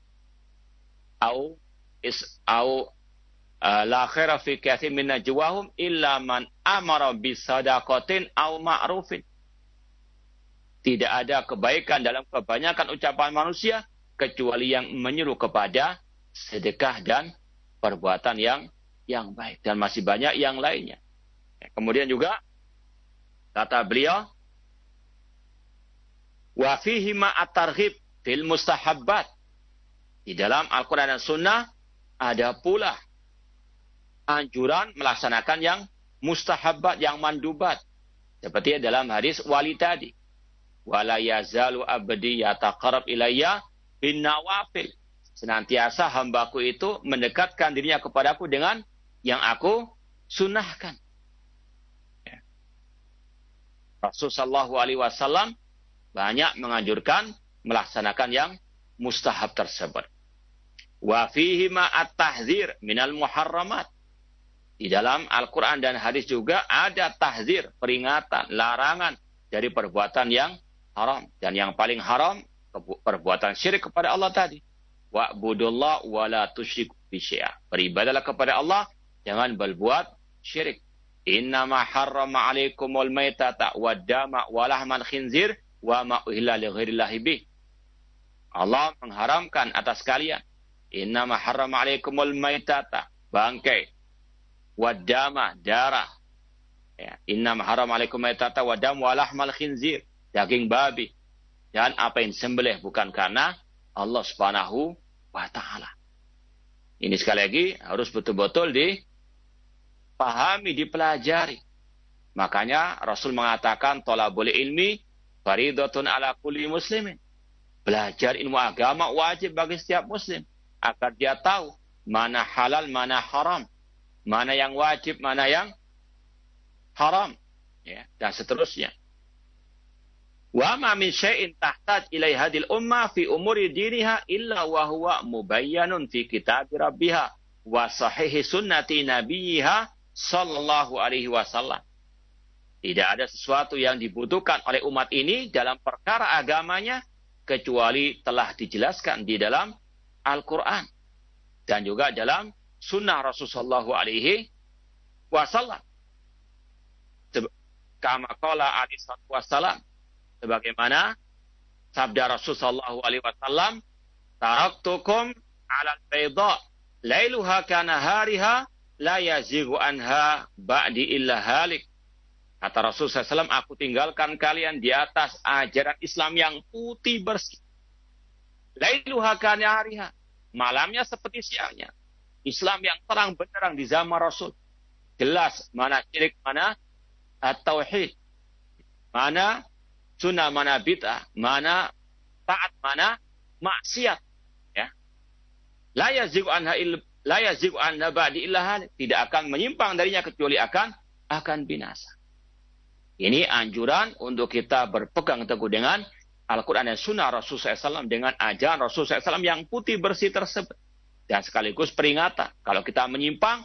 Speaker 1: aw is aw uh, la khaira fi katsir min najwahum illa man amara bi sadaqatin aw ma'rufin. Tidak ada kebaikan dalam kebanyakan ucapan manusia kecuali yang menyuruh kepada sedekah dan perbuatan yang yang baik, dan masih banyak yang lainnya. Kemudian juga kata beliau, wa fihi ma at-targhib fil mustahabbat. Di dalam Al-Qur'an dan Sunnah ada pula anjuran melaksanakan yang mustahabbat, yang mandubat. Seperti dalam hadis wali tadi. Wala yazalu abdi yataqarrab ilayya bin nawafil. Senantiasa hambaku itu mendekatkan dirinya kepadaku dengan yang aku sunnahkan. Ya. Rasulullah shallallahu alaihi wasallam banyak menganjurkan melaksanakan yang mustahab tersebut. Wa fihi ma at-tahdzir minal muharramat. Di dalam Al-Quran dan hadis juga ada tahzir, peringatan, larangan dari perbuatan yang haram. Dan yang paling haram, perbuatan syirik kepada Allah tadi. Wa'budullah wa la tusyriku bisyai'a. Beribadahlah kepada Allah, jangan berbuat syirik. Innama harrama 'alaikumul maitata wad-dama wa lahmal khinzir wa ma uhilla li ghairillahi bih. Allah mengharamkan atas kalian. Innama harrama 'alaikumul maitata, bangkai, wad-dama, darah. Ya, innama harrama 'alaikumul maitata wad-dam wa lahmal khinzir, daging babi. Dan apa yang disembelih bukan karena Allah Subhanahu wa taala. Ini sekali lagi harus betul-betul dipahami, dipelajari. Makanya Rasul mengatakan thalabul ilmi faridatun ala kulli muslimin. Belajar ilmu agama wajib bagi setiap muslim agar dia tahu mana halal, mana haram, mana yang wajib, mana yang haram, ya, dan seterusnya. Wa ma min syai'in tahtaj ilai hadil ummah fi umuri diniha illa wa huwa mubayyanun fi kitab rabbiha wa sahihi sunnati nabiyha sallallahu alaihi wasallam. Tidak ada sesuatu yang dibutuhkan oleh umat ini dalam perkara agamanya kecuali telah dijelaskan di dalam Al-Quran dan juga dalam sunnah Rasulullah sallallahu alaihi wasallam. Kama qala alaihi wasallam, sebagaimana sabda Rasulullah sallallahu alaihi wasallam, taraktukum 'alal bayda lailuha kana hariha la yazighu anha ba'di illa halik. Kata Rasulullah sallallahu alaihi wasallam, aku tinggalkan kalian di atas ajaran Islam yang putih bersih. Lailuha kana hariha, malamnya seperti siangnya. Islam yang terang benderang di zaman Rasul. Jelas mana syirik, mana at-tauhid, mana sunnah, mana bid'ah, mana taat, mana maksiat, ya. La yazighu anha il la yazighu anha ba'di illa halik, tidak akan menyimpang darinya kecuali akan akan binasa. Ini anjuran untuk kita berpegang teguh dengan Al-Quran dan sunnah Rasulullah sallallahu alaihi wasallam, dengan ajaran Rasulullah sallallahu alaihi wasallam yang putih bersih tersebut, dan sekaligus peringatan kalau kita menyimpang,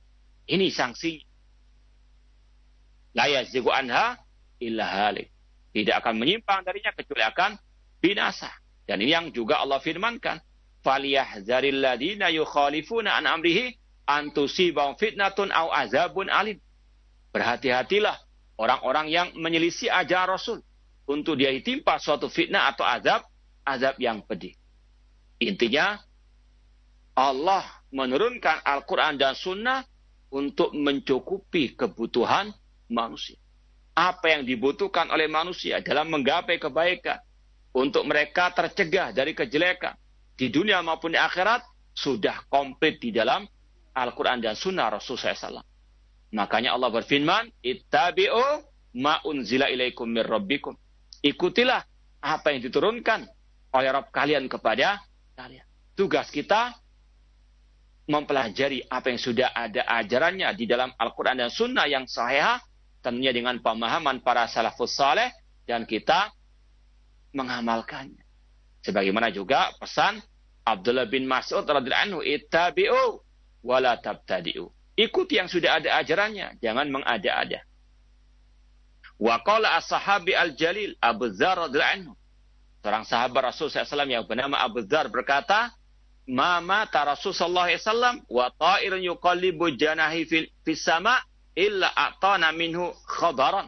Speaker 1: ini sanksi. La yazighu anha illa halik. tidak akan menyimpang darinya kecuali akan binasa. Dan ini yang juga Allah firmankan, "Falyahzaril ladzina yukhalifuna an amrihi an tusibahum fitnatun aw azabun alim." Berhati-hatilah orang-orang yang menyelisih ajaran Rasul untuk dia ditimpa suatu fitnah atau azab, azab yang pedih. Intinya, Allah menurunkan Al-Quran dan Sunnah untuk mencukupi kebutuhan manusia. Apa yang dibutuhkan oleh manusia dalam menggapai kebaikan, untuk mereka tercegah dari kejelekan, di dunia maupun di akhirat, sudah komplit di dalam Al-Quran dan Sunnah Rasulullah shallallahu alaihi wasallam. Makanya Allah berfirman, "Ittabi'u ma unzila ilaikum mir rabbikum." Ikutilah apa yang diturunkan oleh Rabb kalian kepada kalian. Tugas kita mempelajari apa yang sudah ada ajarannya di dalam Al-Quran dan Sunnah yang sahih, tentunya dengan pemahaman para salafus saleh, dan kita mengamalkannya. Sebagaimana juga pesan Abdullah bin Mas'ud radhiyallahu anhu, "Ittabi'u wa la tabtadi'u." Ikuti yang sudah ada ajarannya, jangan mengada-ada. Wa qala as-sahabi al-jalil Abu Dzar radhiyallahu anhu, seorang sahabat Rasul shallallahu alaihi wasallam yang bernama Abu Dzar berkata, "Ma mata Rasul sallallahu alaihi wasallam wa ta'irun yuqallibu janahi fis sama' illa a'tana minhu khadaran."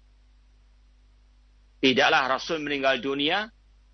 Speaker 1: Tidaklah Rasul meninggal dunia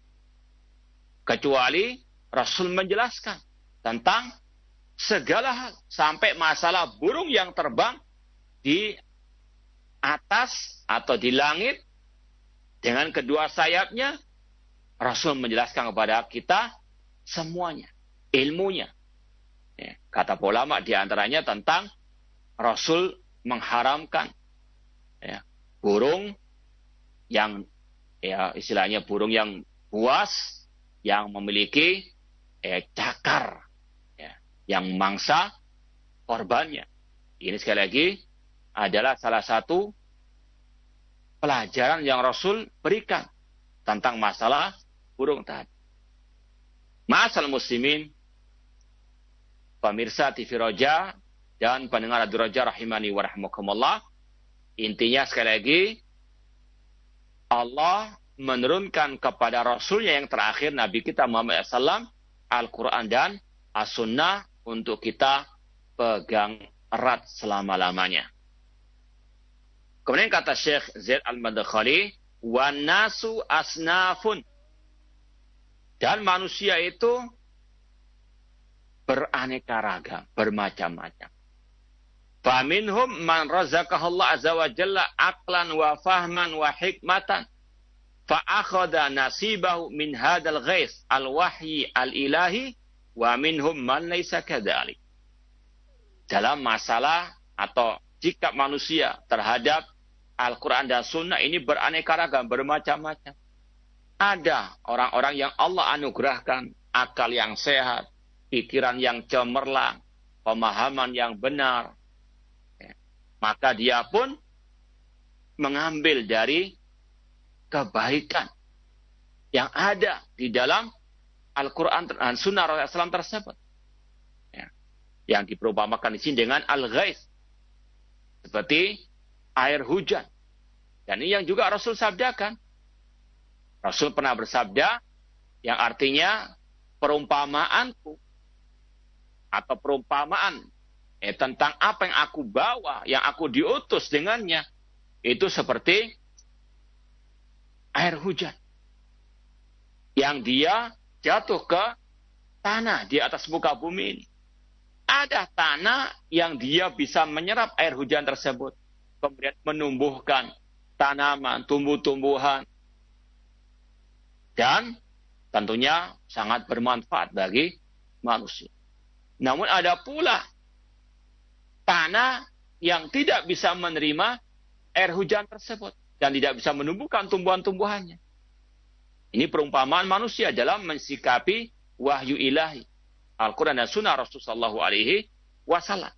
Speaker 1: kecuali Rasul menjelaskan tentang segala hal, sampai masalah burung yang terbang di atas atau di langit dengan kedua sayapnya, Rasul menjelaskan kepada kita semuanya, ilmunya. Ya, kata ulama di antaranya tentang Rasul mengharamkan ya, burung yang ya istilahnya burung yang buas, yang memiliki eh, cakar, ya, yang mangsa korbannya. Ini sekali lagi adalah salah satu pelajaran yang Rasul berikan tentang masalah burung tadi. Ma'asal muslimin, pemirsa T V Roja dan pendengar Radio Roja rahimani wa rahmakumullah. Intinya sekali lagi, Allah menurunkan kepada Rasulnya yang terakhir, Nabi kita Muhammad shallallahu alaihi wasallam, Al-Quran dan As-Sunnah untuk kita pegang erat selama-lamanya. Kemudian kata Syekh Zaid Al-Madkhali, "Wan nasu asnafun." Dan manusia itu beraneka ragam, bermacam-macam. Faminhum man razaqahullah azza wa jalla aqlan wa fahman wa hikmatan fa akhadha nasibahu min hadzal ghais al-wahyi al-ilahi wa minhum man laysa kadzalik. Dalam masalah atau sikap manusia terhadap Al-Quran dan Sunnah ini beraneka ragam, bermacam-macam. Ada orang-orang yang Allah anugerahkan akal yang sehat, pikiran yang cemerlang, pemahaman yang benar. Maka dia pun mengambil dari kebaikan yang ada di dalam Al-Quran dan Sunnah Rasulullah shallallahu alaihi wasallam tersebut. Ya. Yang diperumpamakan di sini dengan al-ghais. Seperti air hujan. Dan ini yang juga Rasul sabdakan. Rasul pernah bersabda yang artinya perumpamaanku atau perumpamaan eh, tentang apa yang aku bawa, yang aku diutus dengannya, itu seperti air hujan yang dia jatuh ke tanah di atas muka bumi ini. Ada tanah yang dia bisa menyerap air hujan tersebut, kemudian menumbuhkan tanaman, tumbuh-tumbuhan, dan tentunya sangat bermanfaat bagi manusia. Namun ada pula tanah yang tidak bisa menerima air hujan tersebut dan tidak bisa menumbuhkan tumbuhan-tumbuhannya. Ini perumpamaan manusia dalam mensikapi wahyu ilahi, Al-Quran dan Sunnah Rasulullah Shallallahu Alaihi Wasallam.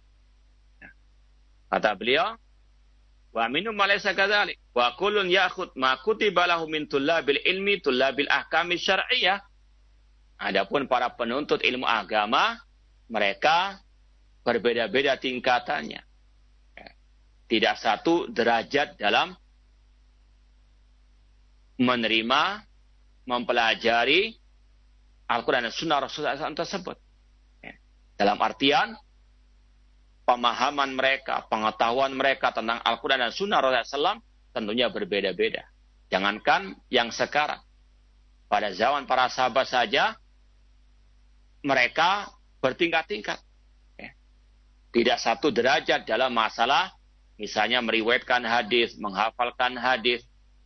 Speaker 1: Kata beliau, wa minum malaysa kadzalik wa kullun ya'khud ma kutiba lahu min tullabil ilmi tullabil ahkami syar'iyyah. Adapun para penuntut ilmu agama, mereka berbeda-beda tingkatannya. Tidak satu derajat dalam menerima, mempelajari Al-Quran dan Sunnah Rasulullah shallallahu alaihi wasallam tersebut. Dalam artian, pemahaman mereka, pengetahuan mereka tentang Al-Quran dan Sunnah Rasulullah shallallahu alaihi wasallam tentunya berbeda-beda. Jangankan yang sekarang. Pada zaman para sahabat saja, mereka bertingkat-tingkat. Tidak satu derajat dalam masalah, misalnya meriwayatkan hadis, menghafalkan hadis.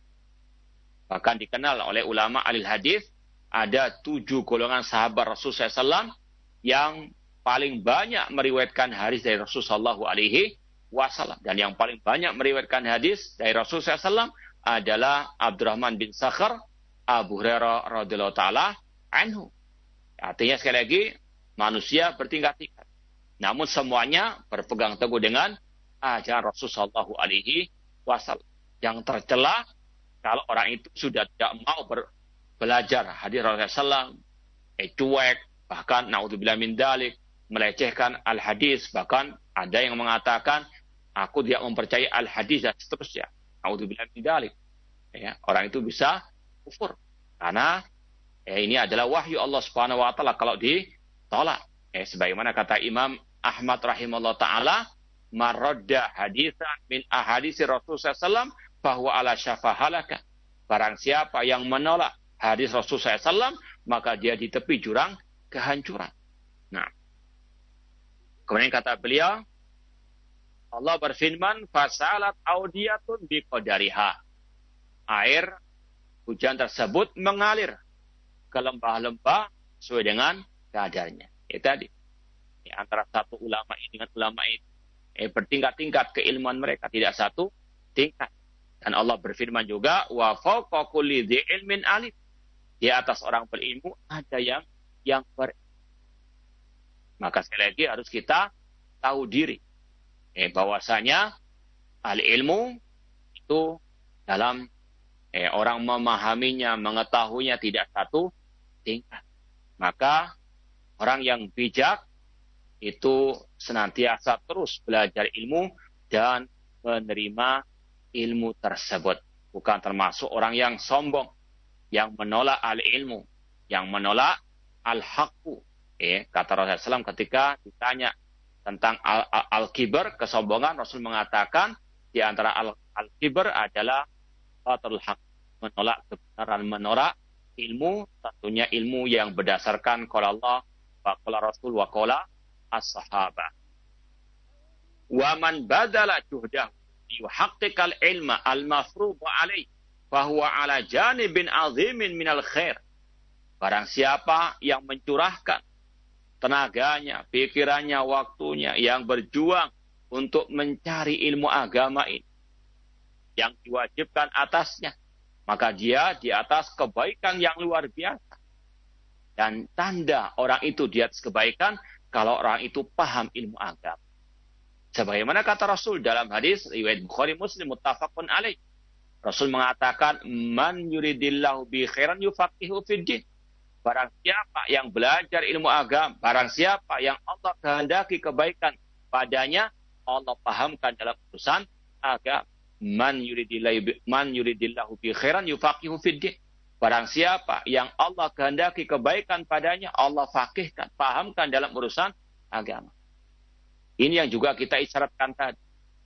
Speaker 1: Bahkan dikenal oleh ulama ahli hadis, ada tujuh golongan sahabat Rasulullah shallallahu alaihi wasallam yang paling banyak meriwayatkan hadis dari Rasulullah shallallahu alaihi wasallam. Dan yang paling banyak meriwayatkan hadis dari Rasulullah shallallahu alaihi wasallam adalah Abdurrahman bin Sakhar, Abu Hurairah radhiyallahu taala anhu. Artinya sekali lagi, manusia bertingkat-tingkat. Namun semuanya berpegang teguh dengan ajaran Rasulullah shallallahu alaihi wasallam. Yang tercela kalau orang itu sudah tidak mau ber, belajar hadis Rasulullah shallallahu alaihi wasallam, eh, cuek, bahkan naudzubillah min dzalik, melecehkan al-hadis, bahkan ada yang mengatakan aku tidak mempercayai al-hadis dan seterusnya. Naudzubillah min dzalik. Ya, orang itu bisa kufur karena eh, ini adalah wahyu Allah Subhanahu wa taala kalau ditolak. Eh, sebagaimana kata Imam Ahmad rahimahullah taala, maradda hadisan min ahadits Rasulullah sallallahu alaihi wasallam bahwa ala syafahalaka. Barang siapa yang menolak hadis Rasulullah sallallahu alaihi wasallam, maka dia di tepi jurang kehancuran. Nah, kemudian kata beliau, Allah berfirman, fasalat audiyatun biqadariha. Air hujan tersebut mengalir ke lembah-lembah sesuai dengan kadarnya. Ya tadi, ya, antara satu ulama ini dengan ulama ini, eh, bertingkat-tingkat keilmuan mereka, tidak satu tingkat. Dan Allah berfirman juga, wa fawqa kulli dzi ilmin alim. Di atas orang berilmu ada yang yang ber. Maka sekali lagi harus kita tahu diri, eh, bahwasanya al ilmu itu dalam eh, orang memahaminya, mengetahuinya tidak satu tingkat. Maka orang yang bijak itu senantiasa terus belajar ilmu dan menerima ilmu tersebut. Bukan termasuk orang yang sombong, yang menolak al-ilmu, yang menolak al-haqqu. Eh, kata Rasulullah shallallahu alaihi wasallam ketika ditanya tentang al-kibar, kesombongan, Rasul mengatakan di antara al-kibar adalah batul haq, menolak kebenaran, menolak ilmu, tentunya ilmu yang berdasarkan qala Allah wa qala Rasul wa qala as-sahabah. Wa man badala juhdahu yuhaqqiqal ilma al-mafruḍ alayhi fa huwa ala janibin 'azimin minal khair. Barang siapa yang mencurahkan tenaganya, pikirannya, waktunya, yang berjuang untuk mencari ilmu agama ini yang diwajibkan atasnya, maka dia di atas kebaikan yang luar biasa. Dan tanda orang itu di atas kebaikan kalau orang itu paham ilmu agama. Sebagaimana kata Rasul dalam hadis riwayat Bukhari Muslim muttafaqun alaih. Rasul mengatakan, man yuridillahu bi khairan yufaqihu fid din. Barang siapa yang belajar ilmu agama, barang siapa yang Allah kehendaki kebaikan padanya, Allah pahamkan dalam urusan agama. Man yuridillahu man yuridillahu bi khairan yufaqihu fid din. Barang siapa yang Allah kehendaki kebaikan padanya, Allah faqihkan, pahamkan dalam urusan agama. Ini yang juga kita isyaratkan tadi.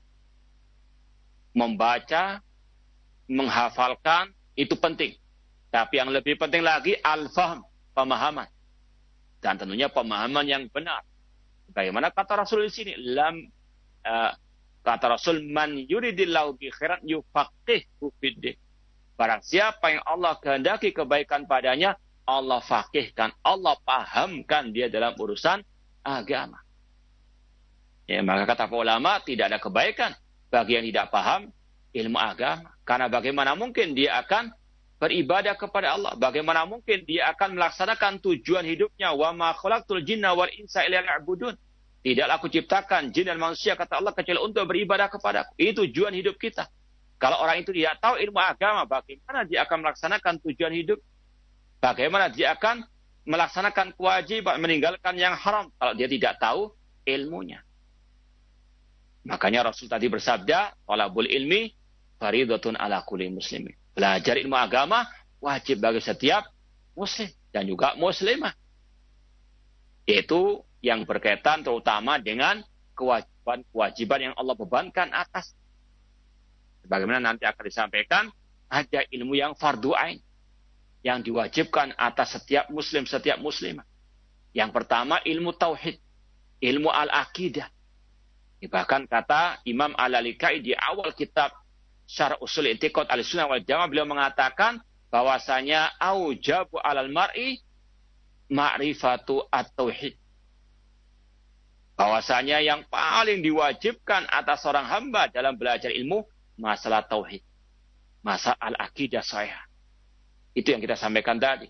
Speaker 1: Membaca, menghafalkan, itu penting. Tapi yang lebih penting lagi, al-fahm, pemahaman. Dan tentunya pemahaman yang benar. Bagaimana kata Rasul di sini? Lam, uh, kata Rasul, man yuridillahu bi khairan yufaqihu fiddin. Barang siapa yang Allah kehendaki kebaikan padanya, Allah faqihkan, Allah pahamkan dia dalam urusan agama. Ya, maka kata ulama, tidak ada kebaikan bagi yang tidak paham ilmu agama. Karena bagaimana mungkin dia akan beribadah kepada Allah? Bagaimana mungkin dia akan melaksanakan tujuan hidupnya? Wa ma khalaqtul jinna wal insa illa liya'budun. Tidaklah aku ciptakan jin dan manusia, kata Allah, kecuali untuk beribadah kepadaku. Ini tujuan hidup kita. Kalau orang itu tidak tahu ilmu agama, bagaimana dia akan melaksanakan tujuan hidup? Bagaimana dia akan melaksanakan kewajiban, meninggalkan yang haram, kalau dia tidak tahu ilmunya? Makanya Rasul tadi bersabda, talabul ilmi faridatun ala kulli muslimin. Belajar ilmu agama wajib bagi setiap muslim dan juga muslimah. Itu yang berkaitan terutama dengan kewajiban-kewajiban yang Allah bebankan atas. Sebagaimana nanti akan disampaikan, ada ilmu yang fardu ain yang diwajibkan atas setiap muslim, setiap muslimah. Yang pertama ilmu tauhid, ilmu al-aqidah. Bahkan kata Imam Al-Lalikai di awal kitab Syarh Ushul I'tiqad Ahlussunnah wal Jamaah, beliau mengatakan bahwasanya aujabu 'alal mar'i ma'rifatu at-tauhid. Bahwasanya yang paling diwajibkan atas seorang hamba dalam belajar ilmu masalah tauhid, masalah al-aqidah sahih. Itu yang kita sampaikan tadi.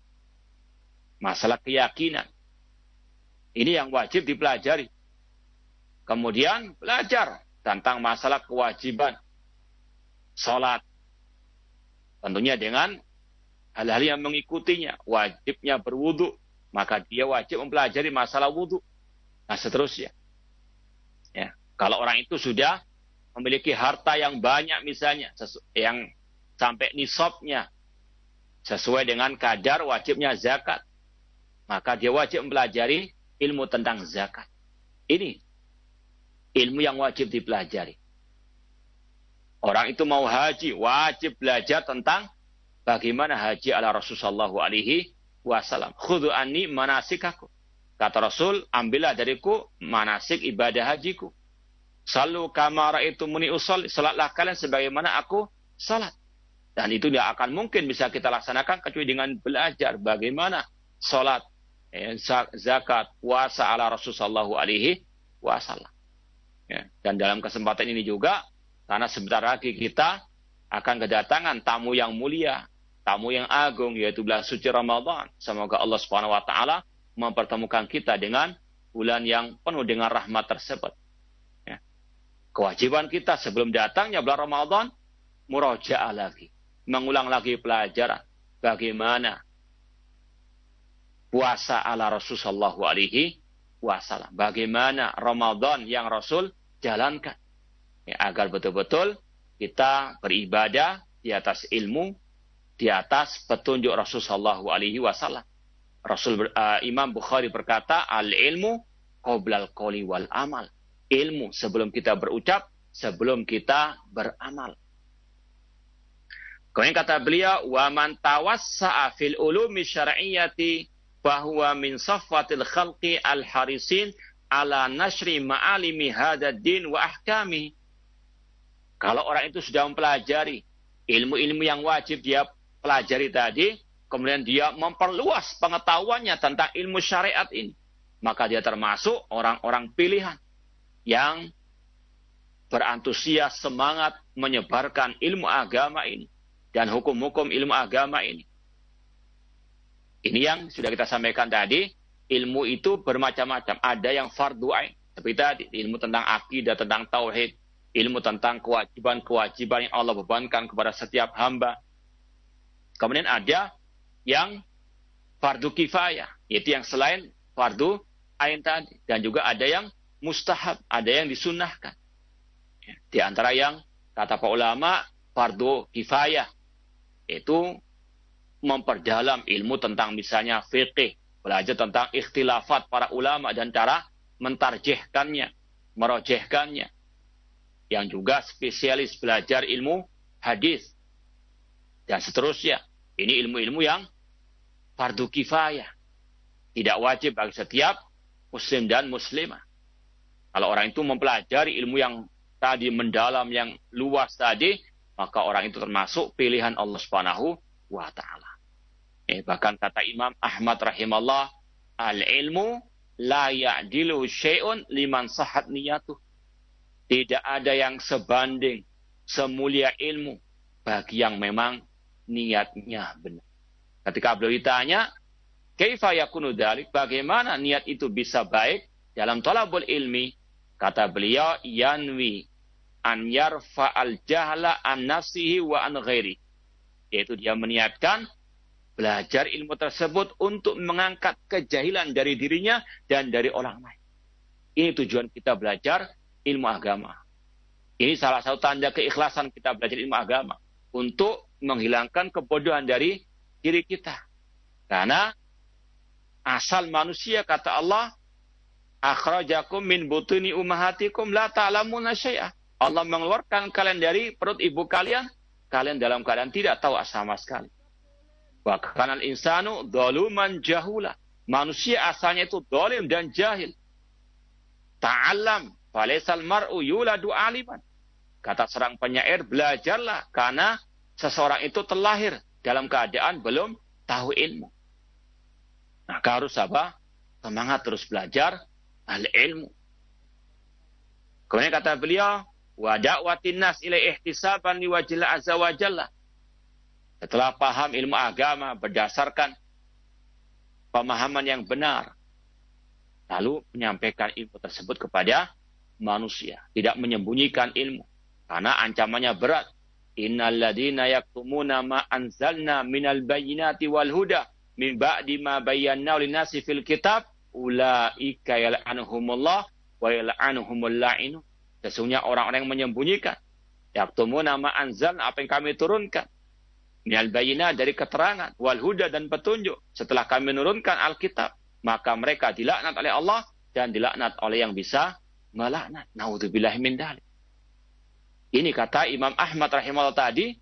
Speaker 1: Masalah keyakinan. Ini yang wajib dipelajari. Kemudian belajar tentang masalah kewajiban salat. Tentunya dengan hal-hal yang mengikutinya. Wajibnya berwudu, maka dia wajib mempelajari masalah wudu. Nah, seterusnya. Ya, kalau orang itu sudah memiliki harta yang banyak misalnya, yang sampai nisabnya sesuai dengan kadar wajibnya zakat, maka dia wajib mempelajari ilmu tentang zakat. Ini ilmu yang wajib dipelajari. Orang itu mau haji, wajib belajar tentang bagaimana haji ala Rasulullah sallallahu alaihi wasallam. Khudhu anni manasikakum. Kata Rasul, ambillah dariku manasik ibadah hajiku. Sallu kama ra'aitumuni usolli. Salatlah kalian sebagaimana aku salat. Dan itu tidak akan mungkin bisa kita laksanakan kecuali dengan belajar bagaimana salat, eh, zakat, puasa ala Rasulullah sallallahu alaihi wasallam. Ya, dan dalam kesempatan ini juga, karena sebentar lagi kita akan kedatangan tamu yang mulia, tamu yang agung, yaitu bulan suci Ramadan. Semoga Allah Subhanahu wa taala mempertemukan kita dengan bulan yang penuh dengan rahmat tersebut. Ya. Kewajiban kita sebelum datangnya bulan Ramadan, murajaah lagi, mengulang lagi pelajaran bagaimana puasa ala Rasulullah sallallahu alaihi wasallam, bagaimana Ramadan yang Rasul jalankan, ya, agar betul-betul kita beribadah di atas ilmu, di atas petunjuk Rasul sallallahu alaihi wasallam. Rasul uh, Imam Bukhari berkata, al-ilmu qoblal qouli wal amal. Ilmu sebelum kita berucap, sebelum kita beramal. Kemudian kata beliau, wa man tawassa'a fil ulumi syar'iyyati bahwa min safwatil khalqi al-harisin ala nashri ma'alimi hadad din wa ahkami. Kalau orang itu sudah mempelajari ilmu-ilmu yang wajib dia pelajari tadi, kemudian dia memperluas pengetahuannya tentang ilmu syariat ini, maka dia termasuk orang-orang pilihan yang berantusias semangat menyebarkan ilmu agama ini dan hukum-hukum ilmu agama ini. Ini yang sudah kita sampaikan tadi, ilmu itu bermacam-macam. Ada yang fardu ain, seperti tadi, ilmu tentang akidah, tentang tauhid, ilmu tentang kewajiban-kewajiban yang Allah bebankan kepada setiap hamba. Kemudian ada yang fardu kifayah, yaitu yang selain fardu ain tadi, dan juga ada yang mustahab, ada yang disunnahkan. Di antara yang kata para ulama fardu kifayah itu memperdalam ilmu tentang misalnya fiqih, belajar tentang ikhtilafat para ulama dan cara mentarjihkannya, merojehkannya. Yang juga spesialis belajar ilmu hadis dan seterusnya. Ini ilmu-ilmu yang fardu kifayah, tidak wajib bagi setiap muslim dan muslimah. Kalau orang itu mempelajari ilmu yang tadi mendalam, yang luas tadi, maka orang itu termasuk pilihan Allah Subhanahu wa taala. Eh, bahkan kata Imam Ahmad rahimahullah, al-ilmu la ya'dilu syai'un liman sahat niyatuh. Tidak ada yang sebanding, semulia ilmu bagi yang memang niatnya benar. Ketika beliau ditanya, kaifa yakunu dzalik, bagaimana niat itu bisa baik dalam thalabul ilmi? Kata beliau, yanwi an yarfa'al jahla an nafsihi wa an ghairi. Yaitu dia meniatkan belajar ilmu tersebut untuk mengangkat kejahilan dari dirinya dan dari orang lain. Ini tujuan kita belajar ilmu agama. Ini salah satu tanda keikhlasan kita belajar ilmu agama. untuk menghilangkan kebodohan dari diri kita. Karena asal manusia, kata Allah, akhrajakum min butuni ummahatikum la ta'lamuna syai'a. Allah mengeluarkan kalian dari perut ibu kalian, kalian dalam keadaan tidak tahu sama sekali. Wa kanal insanu dzaluman jahula. Manusia asalnya itu zalim dan jahil. Ta'allam falaisal mar'u yuladu aliman. Kata seorang penyair, belajarlah karena seseorang itu terlahir dalam keadaan belum tahu ilmu. Maka harus apa? Semangat terus belajar al-ilmu. Kemudian kata beliau, wa da'watin nas ila ihtisaban liwajhil azza wa jalla. Setelah paham ilmu agama berdasarkan pemahaman yang benar, lalu menyampaikan ilmu tersebut kepada manusia, tidak menyembunyikan ilmu. Karena ancamannya berat. Innal ladzina yaktumuna ma anzalna minal bayyinati wal huda min ba'di ma bayyana lin-nasi fil kitab ulaika yal'anuhumullah wa yal'anuhumul la'in. Sesungguhnya orang-orang yang menyembunyikan yaktumuna ma anzalna, apa yang kami turunkan, minal bayyinati, dari keterangan, wal huda, dan petunjuk, setelah kami menurunkan Alkitab, maka mereka dilaknat oleh Allah dan dilaknat oleh yang bisa melaknat. Naudzubillahi min dzalik. Ini kata Imam Ahmad rahimahullah tadi,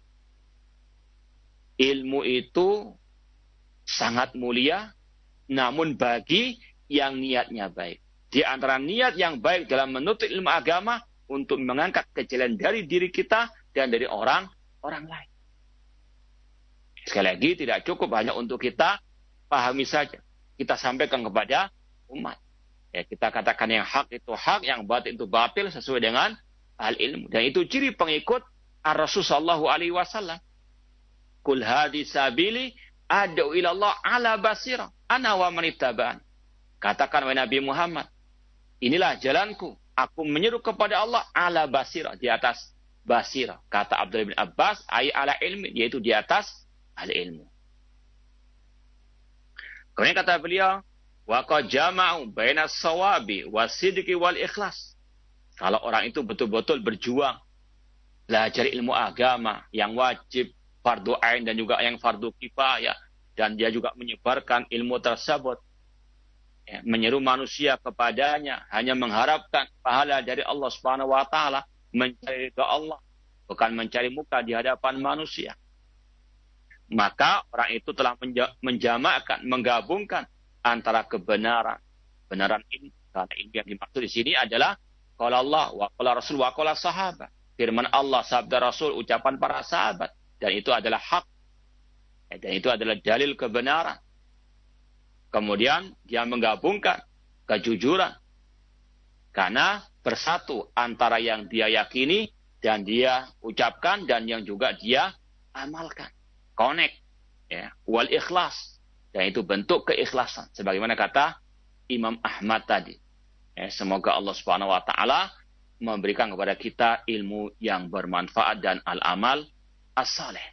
Speaker 1: ilmu itu sangat mulia, namun bagi yang niatnya baik. Di antara niat yang baik dalam menuntut ilmu agama, untuk mengangkat kejelekan dari diri kita dan dari orang-orang lain. Sekali lagi, tidak cukup hanya untuk kita pahami saja. Kita sampaikan kepada umat. Ya, kita katakan yang hak itu hak, yang batil itu batil, sesuai dengan al-ilmu. Dan itu ciri pengikut ar-Rasul sallallahu alaihi wasallam. Qul hadi sabili ad'u ila Allah ala basirah ana wa man ittaba'an. Katakan wahai Nabi Muhammad, inilah jalanku, aku menyeru kepada Allah ala basirah, di atas basirah. Kata Abdullah bin Abbas, ay ala ilmi, yaitu di atas al-ilmu. Kemudian kata beliau, wa qad jama'u baina as-sawabi was-sidqi wal ikhlas. Kalau orang itu betul-betul berjuang belajar ilmu agama yang wajib, fardu ain, dan juga yang fardu kifayah, dan dia juga menyebarkan ilmu tersebut, ya, menyeru manusia kepadanya, hanya mengharapkan pahala dari Allah Subhanahu wa taala, mencari ke Allah, bukan mencari muka di hadapan manusia. Maka orang itu telah menjamakkan, menggabungkan antara kebenaran, kebenaran ini. Karena ini yang dimaksud di sini adalah qala Allah wa qala Rasul wa qala sahabat. Firman Allah, sabda Rasul, ucapan para sahabat, dan itu adalah hak. Dan itu adalah dalil kebenaran. Kemudian dia menggabungkan kejujuran. Karena bersatu antara yang dia yakini dan dia ucapkan dan yang juga dia amalkan. Connect, ya, wal ikhlas, dan itu bentuk keikhlasan, sebagaimana kata Imam Ahmad tadi. Ya, semoga Allah Subhanahu wa taala memberikan kepada kita ilmu yang bermanfaat dan al-amal as-saleh.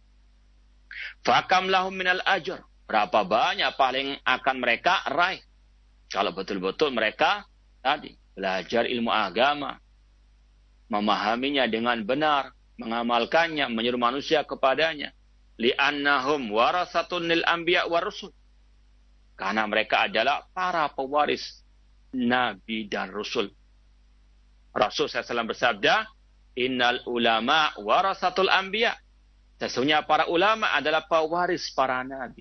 Speaker 1: Fakam lahum minal ajr, berapa banyak paling akan mereka raih kalau betul-betul mereka tadi belajar ilmu agama, memahaminya dengan benar, mengamalkannya, menyuruh manusia kepadanya. Li'annahum warasatun lil anbiya wa rusul. Karena mereka adalah para pewaris nabi dan rasul. Rasul sallallahu alaihi wasallam bersabda, innal ulama warasatul anbiya. Sesungguhnya para ulama adalah pewaris para nabi.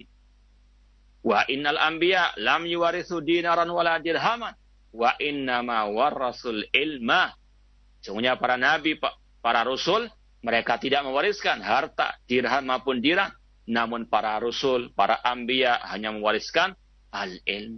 Speaker 1: Wa innal anbiya lam yuwarithu dinaran wala dirhaman. Wa innama warasul ilma. Sesungguhnya para nabi, para rasul, mereka tidak mewariskan harta, dirham maupun dirham. Namun para rasul, para anbiya hanya mewariskan al-ilmu.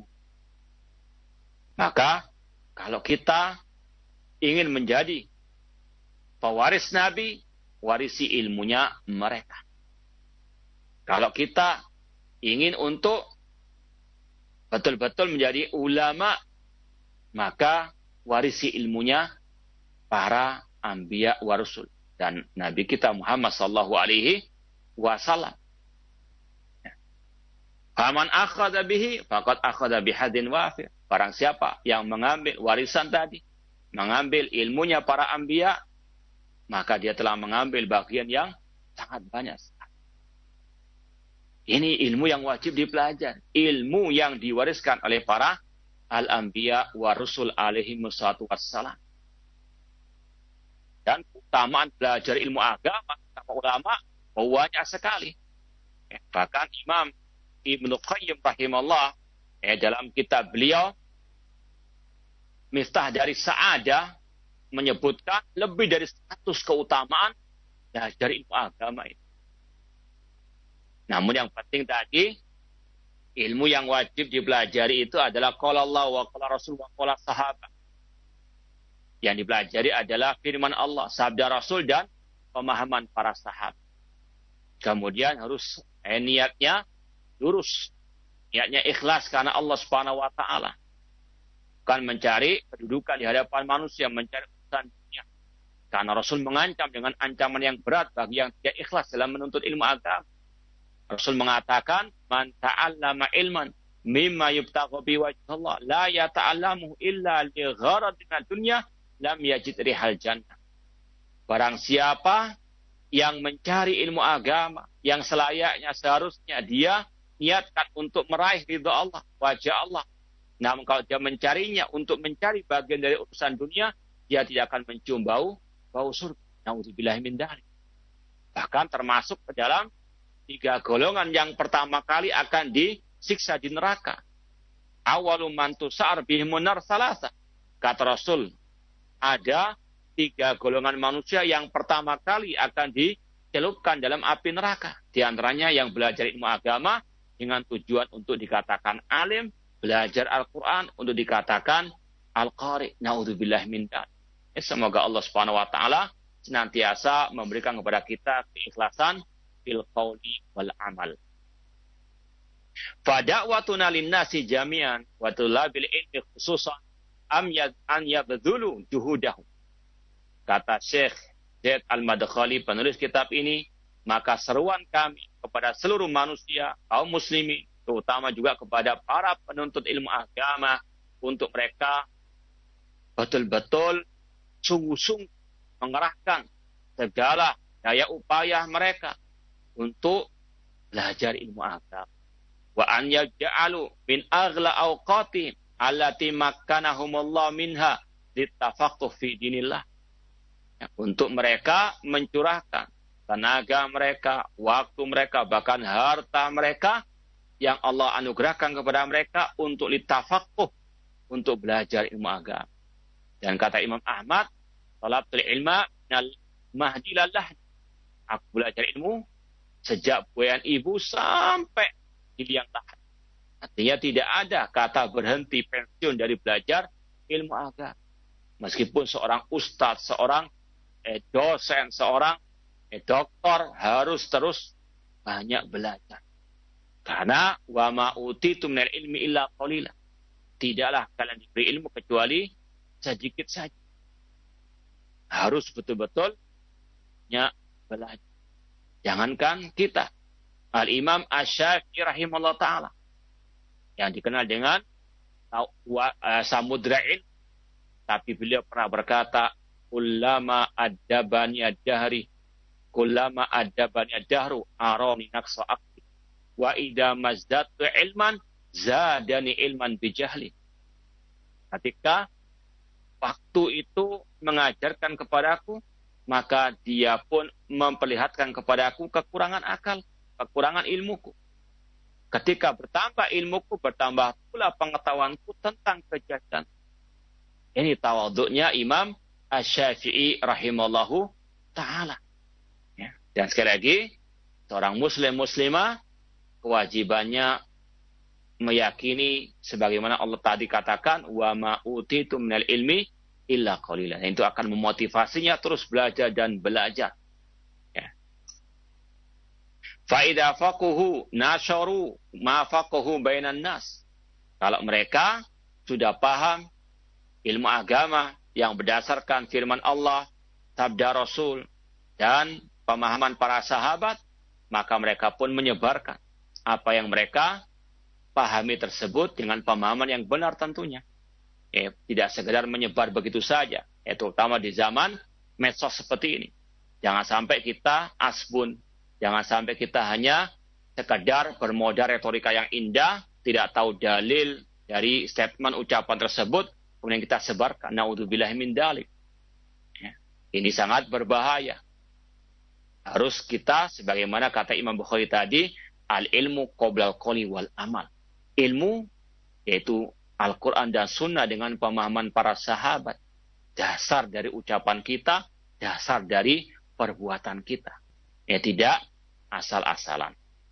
Speaker 1: Maka kalau kita ingin menjadi pewaris nabi, warisi ilmunya mereka. Kalau kita ingin untuk betul-betul menjadi ulama, maka warisi ilmunya para anbiya wa rasul. Dan Nabi kita Muhammad sallallahu alaihi wasallam. Faman akhadha bihi faqad akhadha bihadin wafir. Barang siapa yang mengambil warisan tadi, mengambil ilmunya para anbiya, maka dia telah mengambil bagian yang Sangat banyak. Ini ilmu yang wajib dipelajari. Ilmu yang diwariskan oleh para al-anbiya wa rusul alaihi wassalatu wassalam. Dan keutamaan belajar ilmu agama, kata ulama, banyak sekali. Eh, bahkan Imam Ibnu Qayyim rahimahullah, eh, dalam kitab beliau, Miftah dari Sa'adah, menyebutkan lebih dari seratus keutamaan belajar ilmu agama itu. Namun yang penting tadi, ilmu yang wajib dipelajari itu adalah qala Allah wa qala Rasul wa qala sahabat. Yang dipelajari adalah firman Allah, sabda Rasul, dan pemahaman para sahabat. Kemudian harus eh, niatnya lurus. Niatnya ikhlas karena Allah Subhanahu wa taala. Bukan mencari kedudukan di hadapan manusia, mencari urusan dunia. Karena Rasul mengancam dengan ancaman yang berat bagi yang tidak ikhlas dalam menuntut ilmu agama. Rasul mengatakan, man ta'allama ilman mimma yubtagha bi wajhillah la yata'allamu illa li gharadin dunya lam yajid rihal jannah. Barang siapa yang mencari ilmu agama yang selayaknya seharusnya dia niatkan untuk meraih ridha Allah, wajah Allah. Namun kalau dia mencarinya untuk mencari bagian dari urusan dunia, dia tidak akan mencium bau bau surga. Nauzubillah min dzalik. Bahkan termasuk ke dalam tiga golongan yang pertama kali akan disiksa di neraka. Awalu man tusar bihimun nar salasa. Kata Rasul, ada tiga golongan manusia yang pertama kali akan dicelupkan dalam api neraka. Di antaranya yang belajar ilmu agama dengan tujuan untuk dikatakan alim, belajar Al-Quran untuk dikatakan Al-Qari. Na'udzubillah min dzalik. Eh, semoga Allah Subhanahu wa taala senantiasa memberikan kepada kita keikhlasan fil qauli wal amal. Fa da'watuna lin-nasi jami'an wa tulabil ilmi khususan am yad an yabdhulu juhudahum. Kata Syekh Zaid Al-Madkhali, penulis kitab ini, maka seruan kami kepada seluruh manusia, kaum muslimin, terutama juga kepada para penuntut ilmu agama, untuk mereka betul-betul sungguh-sungguh mengerahkan segala daya upaya mereka untuk belajar ilmu agama. Wa an yaj'alu min aghla awqatihim allati makkanahumullah minha litafaqquh fi dinillah. Ya, untuk mereka mencurahkan tenaga mereka, waktu mereka, bahkan harta mereka yang Allah anugerahkan kepada mereka untuk litafaqquh, untuk belajar ilmu agama. Dan kata Imam Ahmad, talabtul ilma minal mahdi lallah. Aku belajar ilmu sejak buayan ibu sampai di liang lahat. Artinya tidak ada kata berhenti pensiun dari belajar ilmu agama. Meskipun seorang ustadz, seorang eh, dosen, seorang eh, doktor harus terus banyak belajar. Karena wa ma utitu minal ilmi illa qalila. Tidaklah kalian diberi ilmu kecuali sedikit saja. Harus betul-betul banyak belajar. Jangankan kita, Al-Imam Asy-Syafi'i rahimahullah ta'ala, yang dikenal dengan uh, samudra ilmu, tapi beliau pernah berkata, kullama adabani ad-dahri, kullama adabani ad-dahru, arani naqsa aqli, wa idha mazdatu ilman, zadani ilman bijahli. Ketika waktu itu mengajarkan kepadaku, maka dia pun memperlihatkan kepadaku kekurangan akal, kekurangan ilmuku. Ketika bertambah ilmuku, bertambah pula pengetahuanku tentang kejahatan. Ini tawaduknya Imam Asy-Syafi'i rahimallahu ta'ala. Ya. Dan sekali lagi, seorang muslim muslimah kewajibannya meyakini sebagaimana Allah tadi katakan, wa ma utitu minal ilmi illa qalilan. Itu akan memotivasinya terus belajar dan belajar. Ya. Fa idza faqahu nasharu ma faqahu bainan nas. Kalau mereka sudah paham ilmu agama yang berdasarkan firman Allah, sabda Rasul, dan pemahaman para sahabat, maka mereka pun menyebarkan apa yang mereka pahami tersebut dengan pemahaman yang benar tentunya. Eh, tidak sekedar menyebar begitu saja, eh, terutama di zaman medsos seperti ini. Jangan sampai kita asbun, Jangan sampai kita hanya sekadar bermodal retorika yang indah, tidak tahu dalil dari statement ucapan tersebut, kemudian kita sebarkan. Naudzubillahi min dzalik. Ya. Ini sangat berbahaya. Harus kita, sebagaimana kata Imam Bukhari tadi, al-ilmu qoblal qouli wal amal. Ilmu, yaitu Al-Quran dan Sunnah dengan pemahaman para sahabat. Dasar dari ucapan kita, dasar dari perbuatan kita. Ya tidak asal-asalan.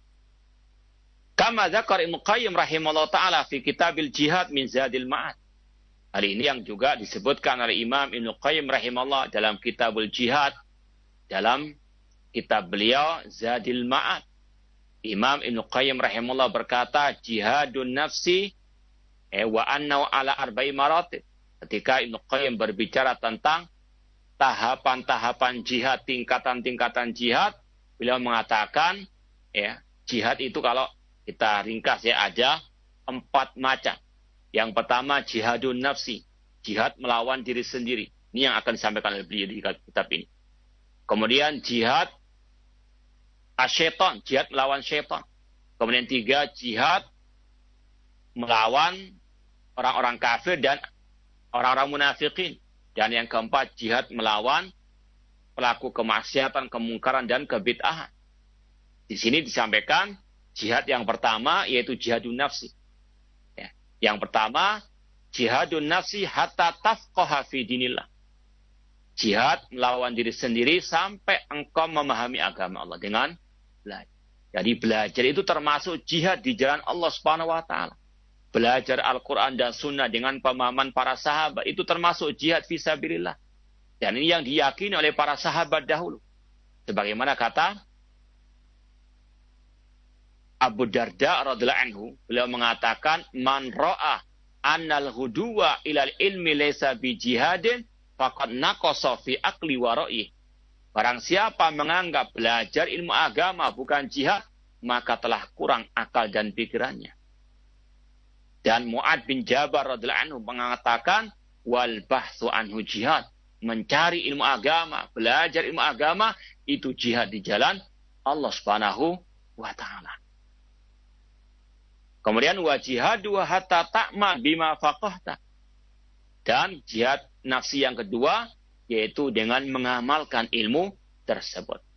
Speaker 1: Kama dzakar Ibnu Qayyim rahimahullah ta'ala fi kitabil jihad min zadil ma'ad. Hal ini yang juga disebutkan oleh Imam Ibnu Qayyim rahimahullah dalam kitabul jihad. Dalam kitab beliau Zadil Ma'ad. Imam Ibnu Qayyim rahimahullah berkata, jihadun nafsi eh, wa annau ala arba'i maratib. Ketika Ibnu Qayyim berbicara tentang tahapan-tahapan jihad, tingkatan-tingkatan jihad, beliau mengatakan, ya, jihad itu kalau kita ringkas ya, ada empat macam. Yang pertama jihadun nafsi, jihad melawan diri sendiri. Ini yang akan disampaikan oleh beliau di kitab ini. Kemudian jihad asyaiton, jihad melawan syaitan. Kemudian tiga, jihad melawan orang-orang kafir dan orang-orang munafikin. Dan yang keempat, jihad melawan pelaku kemaksiatan, kemungkaran, dan kebid'ahan. Di sini disampaikan jihad yang pertama yaitu jihadun nafsi. Ya. Yang pertama, jihadun nafsi hatta tafqaha fi dinillah. Jihad melawan diri sendiri sampai engkau memahami agama Allah dengan belajar. Jadi belajar itu termasuk jihad di jalan Allah Subhanahu wa taala. Belajar Al-Quran dan Sunnah dengan pemahaman para sahabat itu termasuk jihad fisabilillah. Dan ini yang diyakini oleh para sahabat dahulu. Sebagaimana kata Abu Darda radhiyallahu anhu, beliau mengatakan, man ra'a annal huduwa ilal ilmi laysa bi jihadin faqad naqasa fi aqli wa ra'yi. Barang siapa menganggap belajar ilmu agama bukan jihad, maka telah kurang akal dan pikirannya. Dan Mu'ad bin Jabar radhiyallahu anhu mengatakan, wal bahthu anhu jihad. Mencari ilmu agama, belajar ilmu agama, itu jihad di jalan Allah Subhanahu wa ta'ala. Kemudian wa jihadu hatta ta'ma bima faqahta. Dan jihad nafsi yang kedua, yaitu dengan mengamalkan ilmu tersebut.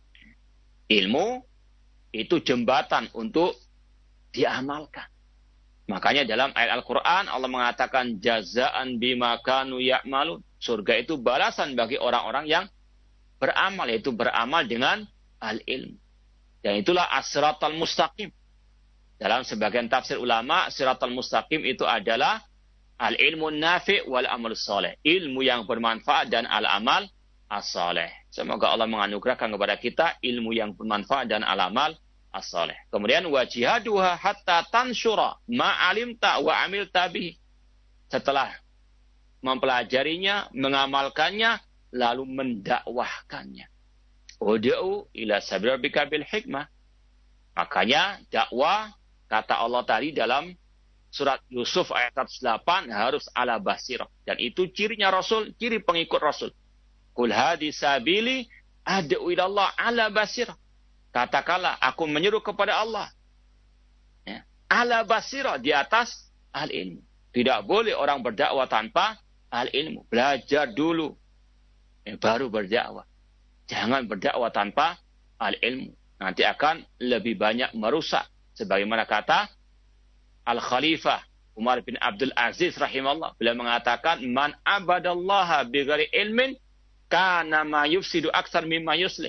Speaker 1: Ilmu itu jembatan untuk diamalkan. Makanya dalam ayat Al-Quran Allah mengatakan jazaan bima kanu ya'malun. Surga itu balasan bagi orang-orang yang beramal, yaitu beramal dengan al-ilmu. Dan itulah as-siratal mustaqim. Dalam sebagian tafsir ulama, siratal mustaqim itu adalah al-ilmu nafi' wal amal saleh. Ilmu yang bermanfaat dan al-amal as-saleh. Semoga Allah menganugerahkan kepada kita ilmu yang bermanfaat dan al-amal as-saleh. Kemudian wa jihaduha hatta tansyura ma alimta wa amilta bihi. Setelah mempelajarinya, mengamalkannya, lalu mendakwahkannya. Ud'u ila sabili rabbika bil hikmah. Makanya dakwah, kata Allah tadi dalam surat Yusuf ayat seratus delapan, harus ala basirah. Dan itu cirinya Rasul, ciri pengikut Rasul. Qul hadi sabili ad'u ila Allah ala basirah. Katakanlah, aku menyeru kepada Allah. Ya. Ala basirah, di atas al-ilmu. Tidak boleh orang berdakwah tanpa al-ilmu. Belajar dulu, ya, baru berdakwah. Jangan berdakwah tanpa al-ilmu. Nanti akan lebih banyak merusak. Sebagaimana kata Al-Khalifah Umar bin Abdul Aziz rahimahullah. Beliau mengatakan, man abadallaha bighairi ilmin, kana ma yufsidu aksar mimma yuslih.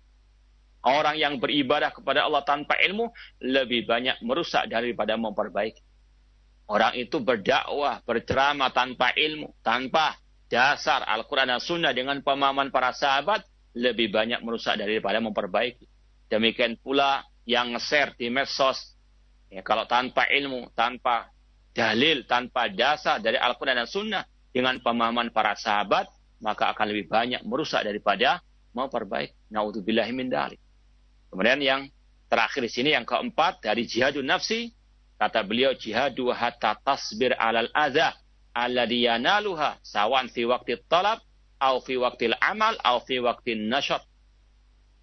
Speaker 1: Orang yang beribadah kepada Allah tanpa ilmu lebih banyak merusak daripada memperbaiki. Orang itu berdakwah, berceramah tanpa ilmu, tanpa dasar Al-Quran dan Sunnah dengan pemahaman para sahabat, lebih banyak merusak daripada memperbaiki. Demikian pula yang nge-share di medsos, ya, kalau tanpa ilmu, tanpa dalil, tanpa dasar dari Al-Quran dan Sunnah dengan pemahaman para sahabat, maka akan lebih banyak merusak daripada memperbaiki. Naudzubillahi min dzalik. Kemudian yang terakhir di sini, yang keempat, dari jihadun nafsi, kata beliau, jihadu hatta tasbir alal adza alladhi yanaluha sawan fi waqti talab au fi waqtil amal au fi waqtin nasyat.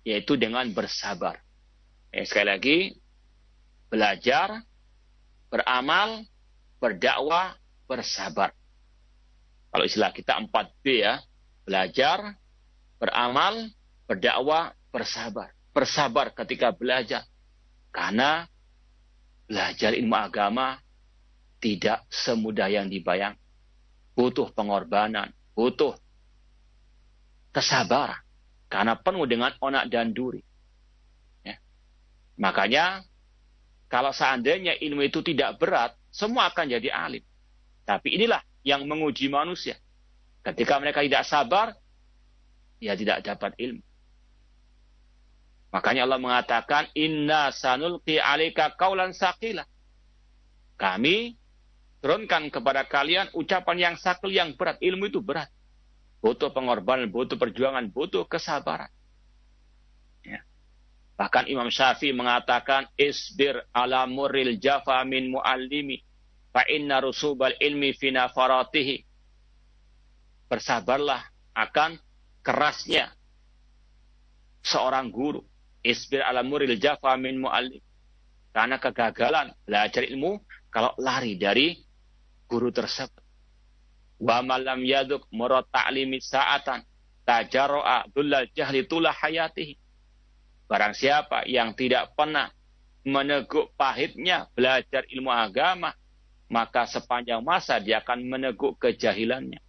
Speaker 1: yaitu dengan bersabar. Ya, sekali lagi, belajar, beramal, berdakwah, bersabar. Kalau istilah kita empat B ya, belajar, beramal, berdakwah, bersabar. Bersabar ketika belajar. Karena belajar ilmu agama tidak semudah yang dibayang. Butuh pengorbanan, butuh kesabaran. Karena penuh dengan onak dan duri. Ya. Makanya, kalau seandainya ilmu itu tidak berat, semua akan jadi alim. Tapi inilah yang menguji manusia. Ketika mereka tidak sabar, ya tidak dapat ilmu. Makanya Allah mengatakan, Inna sanulqi alika qaulan saqila. Kami turunkan kepada kalian ucapan yang sakil, yang berat. Ilmu itu berat. Butuh pengorbanan, butuh perjuangan, butuh kesabaran. Ya. Bahkan Imam Syafi'i mengatakan, Isbir ala murril jafa min muallimi, fa inna rusubal ilmi fina faratihi. Bersabarlah akan kerasnya seorang guru. Isbir ala murril jafa min muallim. Karena kegagalan belajar ilmu kalau lari dari guru tersebut. Wa malam yaduk murad ta'limi sa'atan tajarra'a dullal jahli tula hayatihi. Barang siapa yang tidak pernah meneguk pahitnya belajar ilmu agama, maka sepanjang masa dia akan meneguk kejahilannya.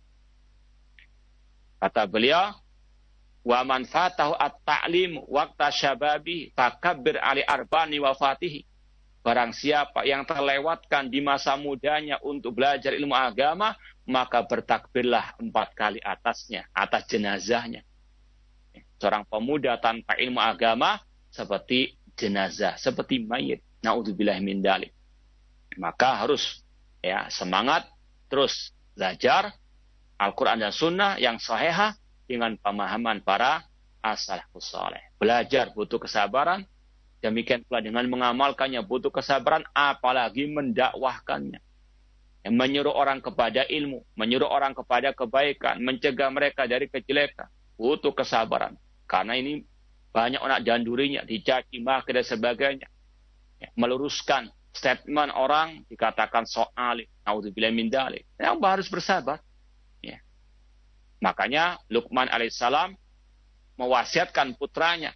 Speaker 1: Kata beliau, wa man fatahu at-ta'lim waqta syababi fakabbir ali arbani wafatihi. Barang siapa yang terlewatkan di masa mudanya untuk belajar ilmu agama, maka bertakbirlah empat kali atasnya, atas jenazahnya. Seorang pemuda tanpa ilmu agama seperti jenazah, seperti mayit. Na'udzubillah min dzalik. Maka harus ya semangat terus belajar Al-Quran dan Sunnah yang sahihah dengan pemahaman para as-salafus saleh. Belajar butuh kesabaran, demikian pula dengan mengamalkannya butuh kesabaran, apalagi mendakwahkannya. Yang menyuruh orang kepada ilmu, menyuruh orang kepada kebaikan, mencegah mereka dari kejelekan, butuh kesabaran. Karena ini banyak anak jandurinya, dicaci maki dan sebagainya. Ya, meluruskan statement orang dikatakan so'ali, naudzubillah min dzalik. Yang harus bersabar. Ya. Makanya Luqman alaihissalam mewasiatkan putranya,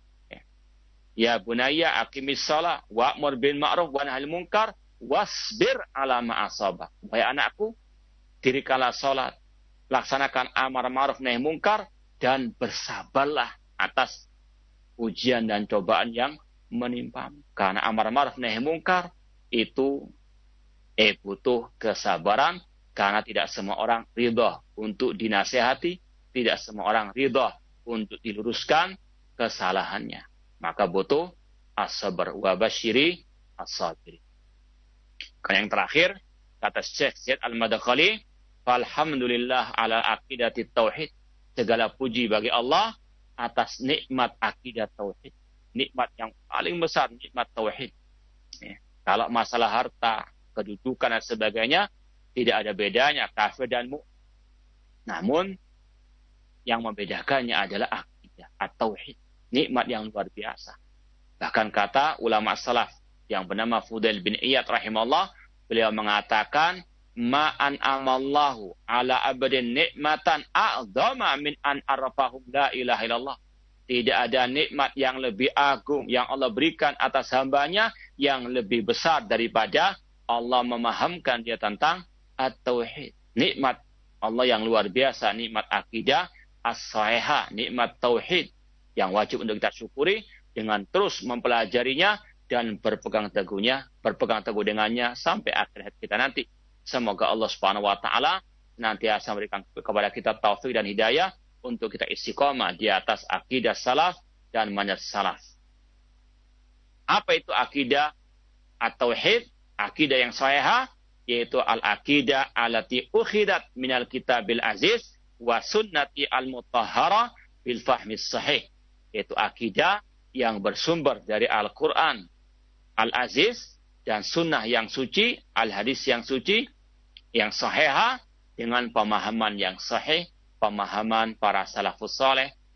Speaker 1: ya bunayya aqimis shalah wa'mur bil ma'ruf wa nahy anil munkar wasbir ala ma asaba. Wahai anakku, dirikanlah salat, laksanakan amar ma'ruf nahi munkar, dan bersabarlah atas ujian dan cobaan yang menimpa. Karena amar ma'ruf nahi munkar itu eh butuh kesabaran, karena tidak semua orang ridha untuk dinasihati, tidak semua orang ridha untuk diluruskan kesalahannya. Maka butuh as-sabar wa basyiri as-sabiri. Karena yang terakhir, kata Syekh Zaid Al-Madkhali, alhamdulillah ala aqidati tauhid. Segala puji bagi Allah atas nikmat akidah tauhid. Nikmat yang paling besar, nikmat tauhid. Ya. Kalau masalah harta, kedudukan dan sebagainya, tidak ada bedanya kafir dan mu'min. Namun, yang membedakannya adalah akidah atau tauhid. Nikmat yang luar biasa. Bahkan kata ulama salaf yang bernama Fudail bin Iyad rahimahullah, beliau mengatakan, ma'an amallahu ala abadin nikmatan a'zama min an arafahum la ilaha illallah. Tidak ada nikmat yang lebih agung yang Allah berikan atas hambanya yang lebih besar daripada Allah memahamkan dia tentang at-tauhid. Nikmat Allah yang luar biasa, nikmat akidah as-sahihah, nikmat tauhid yang wajib untuk kita syukuri dengan terus mempelajarinya dan berpegang teguhnya, berpegang teguh dengannya sampai akhir kita nanti. Semoga Allah Subhanahu wa taala senantiasa memberikan kepada kita taufik dan hidayah untuk kita istiqomah di atas akidah salaf dan manhaj salaf. Apa itu akidah at-tauhid? Akidah yang sahihah yaitu al-aqidah allati ukhidat minal kitabil aziz wa sunnati al-mutahhara bil fahmi sahih. Yaitu akidah yang bersumber dari Al-Quran Al-Aziz dan sunnah yang suci, Al-Hadis yang suci, yang sahihah dengan pemahaman yang sahih, pemahaman para salafus saleh,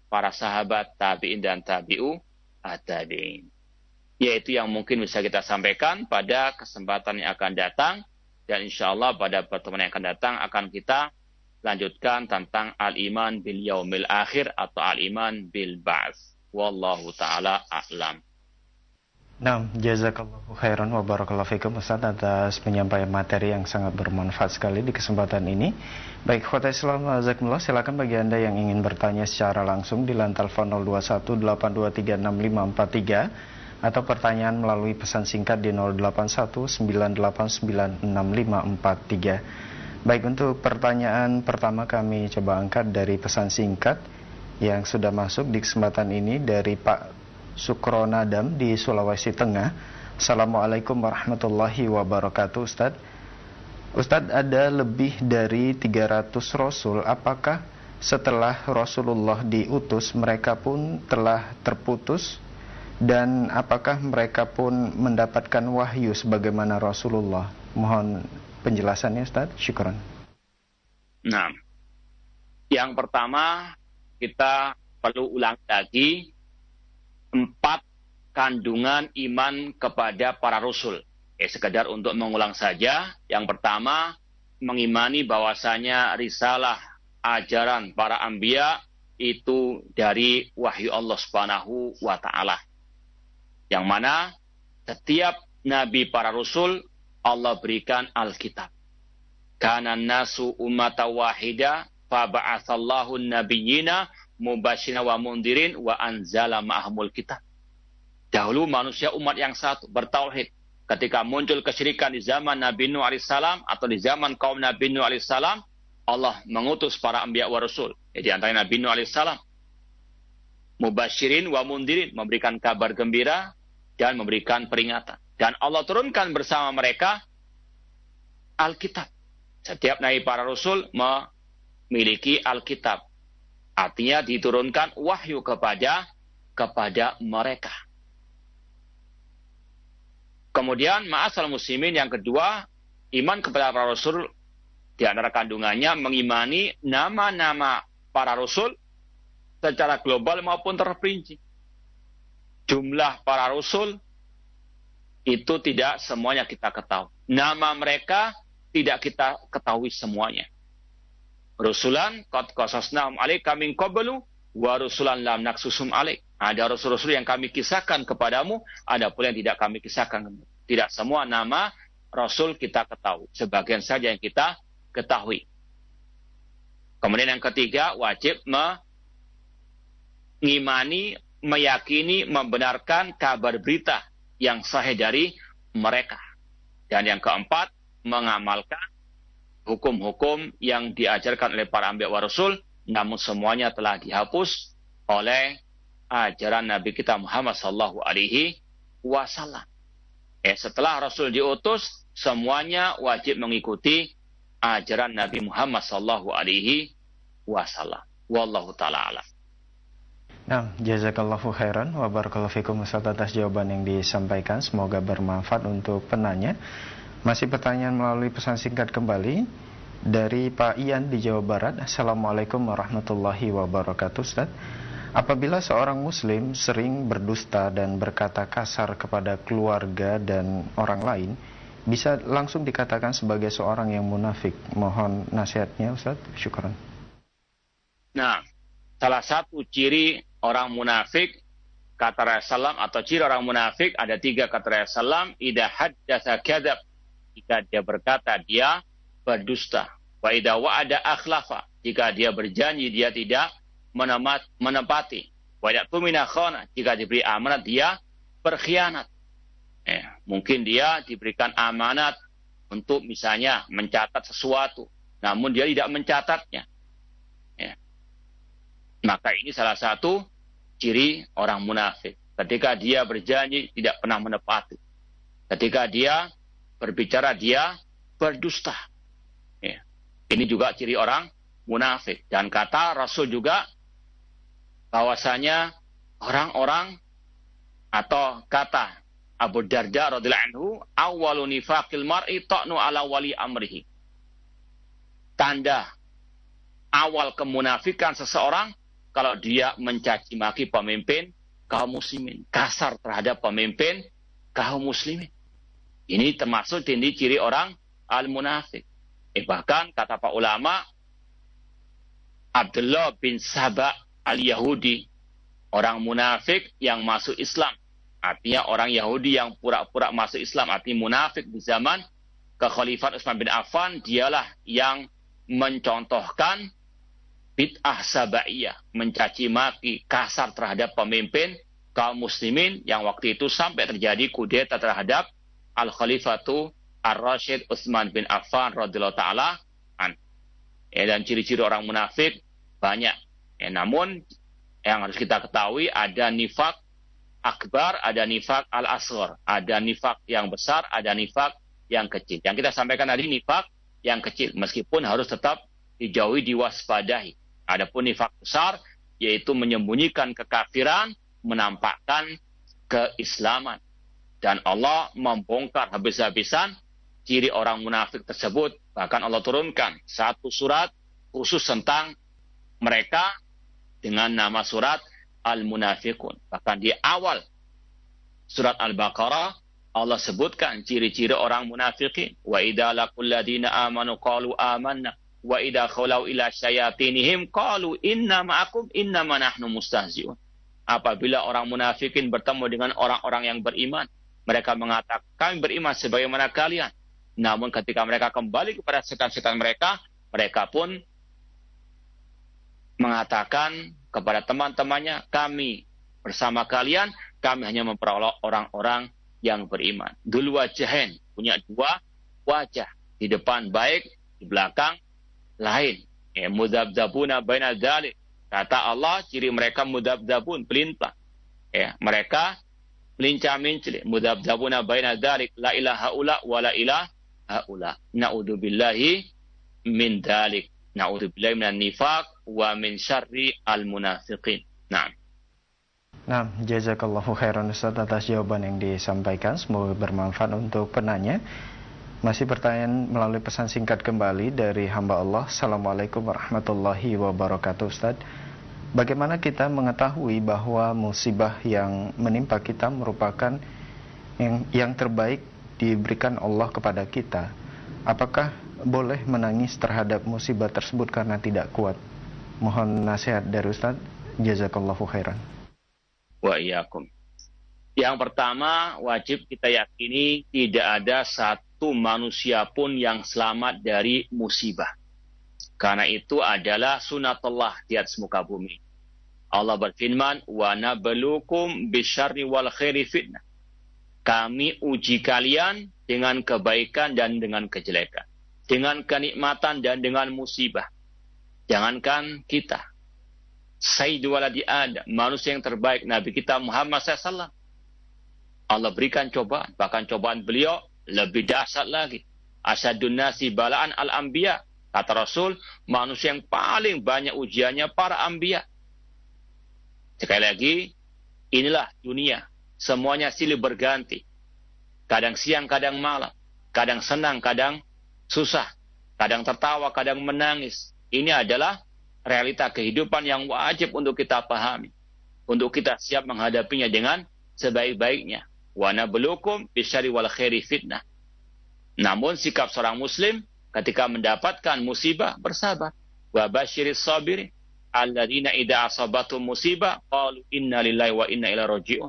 Speaker 1: para sahabat, tabi'in dan tabi'u at-tabi'in. Yaitu yang mungkin bisa kita sampaikan pada kesempatan yang akan datang. Dan insya Allah pada pertemuan yang akan datang akan kita lanjutkan tentang al-iman bil yaumil akhir atau al-iman bil ba'ts. Wallahu ta'ala a'lam.
Speaker 2: Nah, jazakallahu khairan wa barakallahu fikum Ustaz atas penyampaian materi yang sangat bermanfaat sekali di kesempatan ini. Baik, khotimah Islam jazakumullah, silakan bagi Anda yang ingin bertanya secara langsung di line telepon nol dua satu delapan dua tiga enam lima empat tiga atau pertanyaan melalui pesan singkat di nol delapan satu sembilan delapan sembilan enam lima empat tiga. Baik, untuk pertanyaan pertama kami coba angkat dari pesan singkat yang sudah masuk di kesempatan ini dari Pak Sukronadam di Sulawesi Tengah. Assalamualaikum warahmatullahi wabarakatuh. Ustaz, Ustaz, ada lebih dari tiga ratus Rasul. Apakah setelah Rasulullah diutus mereka pun telah terputus? Dan apakah mereka pun mendapatkan wahyu sebagaimana Rasulullah? Mohon penjelasannya Ustaz. Syukran.
Speaker 1: Nah, yang pertama kita perlu ulang lagi empat kandungan iman kepada para rasul. Eh, sekedar untuk mengulang saja. Yang pertama, mengimani bahwasanya risalah ajaran para anbiya itu dari wahyu Allah Subhanahu wa taala. Yang mana setiap nabi para rasul Allah berikan Alkitab. Kana nasu ummata wahida fa ba'atsallahu an-nabiyyina mubasyirin wa mundirin wa anzala ma'ahumul kitab. Dahulu manusia umat yang satu bertauhid. Ketika muncul kesyirikan di zaman Nabi Nuh alaihissalam atau di zaman kaum Nabi Nuh alaihissalam, Allah mengutus para anbiya wa rasul. Jadi antara Nabi Nuh alaihissalam mubasyirin wa mundirin, memberikan kabar gembira dan memberikan peringatan. Dan Allah turunkan bersama mereka Alkitab. Setiap nabi para rasul memiliki Alkitab. Artinya diturunkan wahyu kepada kepada mereka. Kemudian ma'asal muslimin yang kedua, iman kepada para rasul di antara kandungannya mengimani nama-nama para rasul secara global maupun terperinci. Jumlah para rasul itu tidak semuanya kita ketahui. Nama mereka tidak kita ketahui semuanya. Rusulan qad qasasnahum 'alaika min qablu wa rusulan lam naqsusum 'alaik. Ada rasul-rasul yang kami kisahkan kepadamu, ada pula yang tidak kami kisahkan. Tidak semua nama rasul kita ketahui, sebagian saja yang kita ketahui. Kemudian yang ketiga, wajib mengimani, meyakini, membenarkan kabar berita yang sahih dari mereka. Dan yang keempat, mengamalkan hukum-hukum yang diajarkan oleh para anbiya wa rasul, namun semuanya telah dihapus oleh ajaran Nabi kita Muhammad sallallahu alaihi wasallam. Eh, setelah Rasul diutus, semuanya wajib mengikuti ajaran Nabi Muhammad sallallahu alaihi wasallam. Wallahu ta'ala alam.
Speaker 2: Nah, jazakallahu khairan wa barakallahu fikum Ustaz atas jawaban yang disampaikan. Semoga bermanfaat untuk penanya. Masih pertanyaan melalui pesan singkat kembali dari Pak Ian di Jawa Barat. Assalamualaikum warahmatullahi wabarakatuh. Ustaz, apabila seorang muslim sering berdusta dan berkata kasar kepada keluarga dan orang lain, bisa langsung dikatakan sebagai seorang yang munafik. Mohon nasihatnya Ustaz. Syukran.
Speaker 1: Nah, salah satu ciri orang munafik, kata Rasulullah, atau ciri orang munafik ada tiga, kata Rasulullah. Idza haddatsa kadzab, jika dia berkata dia berdusta. Wa idza wa'ada akhlafa, jika dia berjanji dia tidak menemat, menepati. Wa idza tumina khana, jika diberi amanat dia berkhianat. Eh, mungkin dia diberikan amanat untuk misalnya mencatat sesuatu, namun dia tidak mencatatnya. Eh. Maka ini salah satu ciri orang munafik. Ketika dia berjanji tidak pernah menepati. Ketika dia berbicara dia berdusta. Ya. Ini juga ciri orang munafik. Dan kata Rasul juga bahwasanya orang-orang atau kata Abu Darda radhiyallahu anhu, awwalu nifaqil mar'i ta'nu ala wali amrihi. Tanda awal kemunafikan seseorang kalau dia mencaci maki pemimpin kaum muslimin, kasar terhadap pemimpin kaum muslimin. Ini termasuk ciri orang al-munafik. Eh, bahkan kata pak ulama, Abdullah bin Saba al-Yahudi, orang munafik yang masuk Islam. Artinya orang Yahudi yang pura-pura masuk Islam, artinya munafik di zaman kekhalifahan Utsman bin Affan, dialah yang mencontohkan bid'ah sabaiyah, mencaci maki kasar terhadap pemimpin kaum muslimin yang waktu itu sampai terjadi kudeta terhadap Al-Khalifatu Ar-Rasyid Utsman bin Affan radhiyallahu taala an. Ya, dan ciri-ciri orang munafik banyak. Ya, namun yang harus kita ketahui ada nifak akbar, ada nifak al-asghar, ada nifak yang besar, ada nifak yang kecil. Yang kita sampaikan tadi nifak yang kecil, meskipun harus tetap dijauhi, diwaspadahi. Adapun nifak besar, yaitu menyembunyikan kekafiran, menampakkan keislaman. Dan Allah membongkar habis-habisan ciri orang munafik tersebut. Bahkan Allah turunkan satu surat khusus tentang mereka dengan nama surat Al-Munafiqun. Bahkan di awal surat Al-Baqarah Allah sebutkan ciri-ciri orang munafikin. Wa idza laqul ladina amanu qalu amanna wa idza khalau ila syayatinihim qalu inna ma'akum innama nahnu mustahzi'un. Apabila orang munafikin bertemu dengan orang-orang yang beriman, mereka mengatakan kami beriman sebagaimana kalian. Namun ketika mereka kembali kepada setan-setan mereka, mereka pun mengatakan kepada teman-temannya, kami bersama kalian, kami hanya memperolok orang-orang yang beriman. Dulu wajahin, punya dua wajah. Di depan baik, di belakang lain. Ya, mudabdabuna baina dzalik. Kata Allah, ciri mereka mudabdabun, pelintang. Ya, mereka melincah-mincih. Mudabdabuna baina dzalik, la ilaha ula wa la ilaha ula. Na'udzubillahi min dzalik. Na'udzubillahi minan nifaq wa min syarri al-munafiqin. Naam.
Speaker 2: Nah, jazakallahu khairan Ustaz atas jawaban yang disampaikan. Semoga bermanfaat untuk penanya. Masih pertanyaan melalui pesan singkat kembali dari hamba Allah. Assalamualaikum warahmatullahi wabarakatuh Ustaz. Bagaimana kita mengetahui bahwa musibah yang menimpa kita merupakan yang, yang terbaik diberikan Allah kepada kita? Apakah boleh menangis terhadap musibah tersebut karena tidak kuat? Mohon nasihat dari Ustaz. Jazakallahu khairan.
Speaker 1: Wa iyyakum. Yang pertama, wajib kita yakini tidak ada satu manusia pun yang selamat dari musibah. Karena itu adalah sunatullah di atas muka bumi. Allah berfirman, "Wa nabluukum bisyarri wal khairi fitnah." Kami uji kalian dengan kebaikan dan dengan kejelekan, dengan kenikmatan dan dengan musibah. Jangankan kita, Sayyidu waladi Adam, manusia yang terbaik, Nabi kita Muhammad shallallahu alaihi wasallam, Allah berikan cobaan, bahkan cobaan beliau lebih dahsyat lagi. Asyadun nasi balaan al-anbiya, kata Rasul, manusia yang paling banyak ujiannya para anbiya. Sekali lagi, inilah dunia, semuanya silih berganti. Kadang siang, kadang malam, kadang senang, kadang susah, kadang tertawa, kadang menangis. Ini adalah realita kehidupan yang wajib untuk kita pahami, untuk kita siap menghadapinya dengan sebaik-baiknya. Wa nabluukum bisyarri wal khairi fitnah. Namun sikap seorang muslim ketika mendapatkan musibah bersabar. Wa basyiris sabirin alladzina idza asabatum musibah qalu inna lillahi wa inna ilaihi raji'un.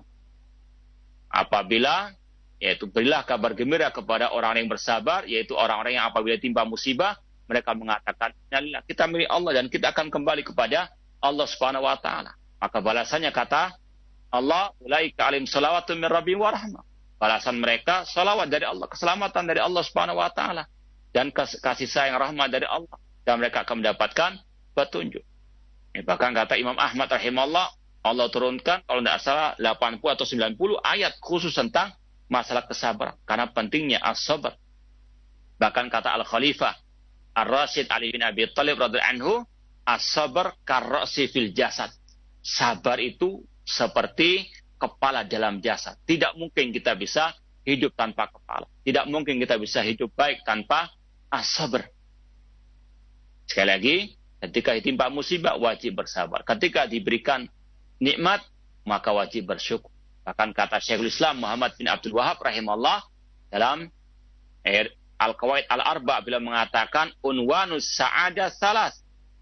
Speaker 1: Apabila, yaitu berilah kabar gembira kepada orang yang bersabar, yaitu orang-orang yang apabila timpa musibah mereka mengatakan, innalillah, kita milik Allah dan kita akan kembali kepada Allah Subhanahu wa taala. Maka balasannya kata Allah, ulaika alim salawatun min rabbihim wa rahmah. Balasan mereka salawat dari Allah, keselamatan dari Allah Subhanahu wa taala dan kasih sayang rahmat dari Allah, dan mereka akan mendapatkan petunjuk. Eh, bahkan kata Imam Ahmad rahimahullah, Allah turunkan kalau tidak salah delapan puluh atau sembilan puluh ayat khusus tentang masalah kesabaran karena pentingnya as-sabr. Bahkan kata Al-Khalifah Ar-Rasyid Ali bin Abi Thalib radhiyallahu anhu, as-sabr karra'si fil jasad. Sabar itu seperti kepala dalam jasad. Tidak mungkin kita bisa hidup tanpa kepala. Tidak mungkin kita bisa hidup baik tanpa as-sabr. Sekali lagi, Ketika ditimpa musibah, wajib bersabar. Ketika diberikan nikmat, maka wajib bersyukur. Bahkan kata Syekhul Islam Muhammad bin Abdul Wahab rahimahullah dalam Al-Qawaid Al-Arba' bila mengatakan unwanus sa'adah salas.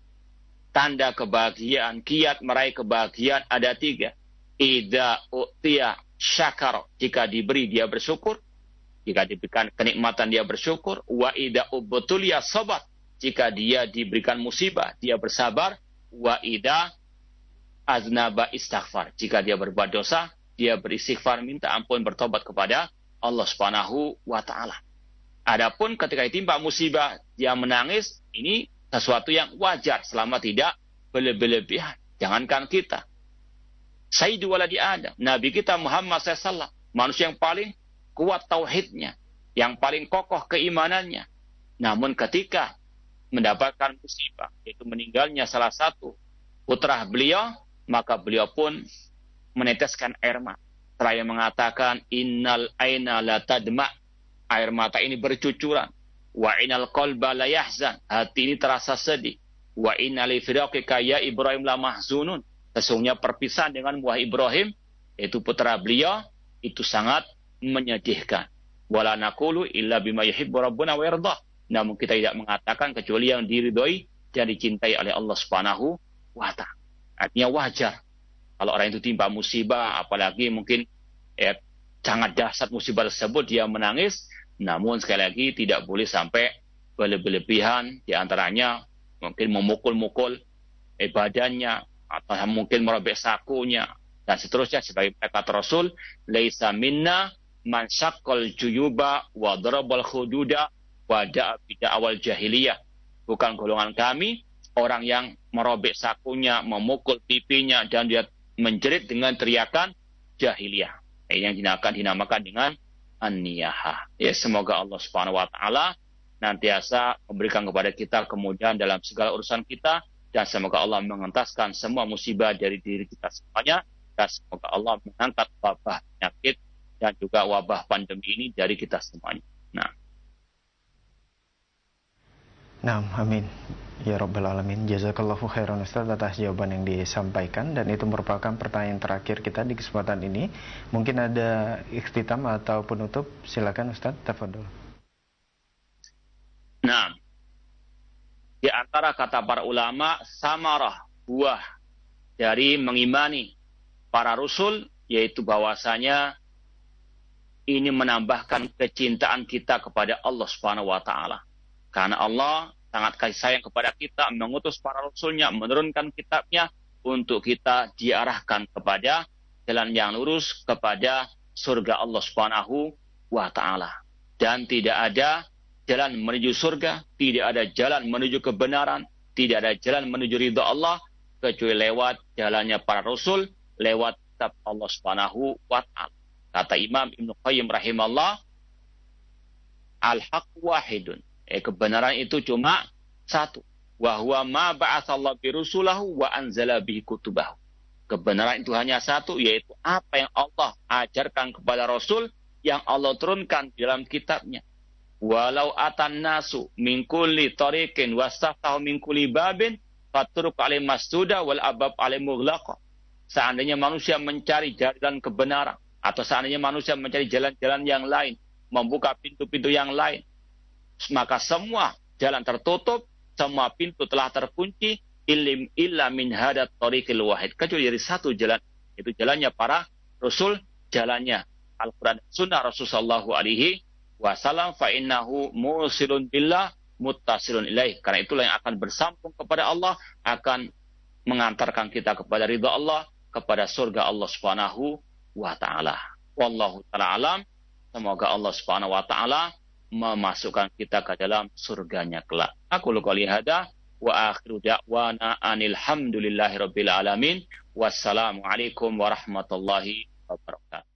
Speaker 1: Tanda kebahagiaan, kiat meraih kebahagiaan ada tiga. Idza u'tiya syakar, jika diberi dia bersyukur. Jika diberikan kenikmatan dia bersyukur. Wa idza ubtuliya sabar, jika dia diberikan musibah, dia bersabar. Wa idza aznaba istighfar, jika dia berbuat dosa, dia beristighfar, minta ampun, bertobat kepada Allah Subhanahu wa taala. Adapun ketika ditimpa musibah, dia menangis, ini sesuatu yang wajar selama tidak berlebihan. Jangankan kita. Sayyidu waladi Adam, Nabi kita Muhammad shallallahu alaihi wasallam, manusia yang paling kuat tauhidnya, yang paling kokoh keimanannya. Namun ketika mendapatkan musibah, yaitu meninggalnya salah satu putra beliau, maka beliau pun meneteskan air mata. Seraya mengatakan, innal aina la tadma, air mata ini bercucuran. Wa innal qalba la yahzan, hati ini terasa sedih. Wa inna li firaqika ya Ibrahim la mahzunun, sesungguhnya perpisahan dengan wahai Ibrahim, yaitu putra beliau, itu sangat menyedihkan. Wala naqulu illa bima yuhibbu rabbuna wa yardah, namun kita tidak mengatakan kecuali yang diridhoi dan dicintai oleh Allah Subhanahu wa taala. Artinya wajar kalau orang itu timpa musibah, apalagi mungkin ya, sangat dahsyat musibah tersebut, dia menangis. Namun sekali lagi tidak boleh sampai berlebihan, di antaranya mungkin memukul-mukul eh, badannya, atau mungkin merobek sakunya dan seterusnya. Sebagai kata Rasul, laisa minna man syaqqal juyuba wa darabal khududa wa da'a bida awal jahiliyah. Bukan golongan kami orang yang merobek sakunya, memukul pipinya, dan dia menjerit dengan teriakan jahiliyah. Ini yang dinamakan, dinamakan dengan an-niyahah. Ya, semoga Allah Subhanahu wa taala nantiasa memberikan kepada kita kemudahan dalam segala urusan kita, dan semoga Allah mengentaskan semua musibah dari diri kita semuanya, dan semoga Allah mengangkat wabah penyakit dan juga wabah pandemi ini dari kita semuanya. Nah.
Speaker 2: Nah, amin. Ya Rabbal Alamin. Jazakallahu khairan Ustaz atas jawaban yang disampaikan, dan itu merupakan pertanyaan terakhir kita di kesempatan ini. Mungkin ada ikhtitam atau penutup, silakan Ustaz, tafadhol.
Speaker 1: Nah, di antara kata para ulama, samarah, buah dari mengimani para rasul, yaitu bahwasanya ini menambahkan kecintaan kita kepada Allah Subhanahu wa taala. Karena Allah sangat kasih sayang kepada kita, mengutus para rasulnya, menurunkan kitabnya untuk kita diarahkan kepada jalan yang lurus, kepada surga Allah Subhanahu wa taala. Dan tidak ada jalan menuju surga, tidak ada jalan menuju kebenaran, tidak ada jalan menuju ridha Allah kecuali lewat jalannya para rasul, lewat kitab Allah Subhanahu wa taala. Kata Imam Ibnu Qayyim rahimahullah, al-haq wahidun. Eh, kebenaran itu cuma satu. Wa huwa ma ba'atsallahu bi rusulahu wa anzala bihi kutubahu. Kebenaran itu hanya satu, yaitu apa yang Allah ajarkan kepada Rasul, yang Allah turunkan dalam kitabnya. Walau atan nasu min kulli tariqin wastaftahu min kulli babin faturuk alim masduda wal abab alim mughlaqa. Seandainya manusia mencari jalan kebenaran, atau seandainya manusia mencari jalan-jalan yang lain, membuka pintu-pintu yang lain, maka semua jalan tertutup, semua pintu telah terkunci, ilim illa min hadat tariqil wahid, kecuali dari satu jalan, itu jalannya para rasul, jalannya Al-Quran dan Sunnah Rasulullah sallallahu alaihi wasallam. Fa innahu musilun billah muttasilun ilaih, karena itulah yang akan bersambung kepada Allah, akan mengantarkan kita kepada ridha Allah, kepada surga Allah Subhanahu wa ta'ala. Wallahu ta'ala alam. Semoga Allah Subhanahu wa ta'ala memasukkan kita ke dalam surganya kelak. Aku qouli hada wa akhiru da'wana anil hamdulillahi rabbil alamin. Wassalamu alaikum warahmatullahi wabarakatuh.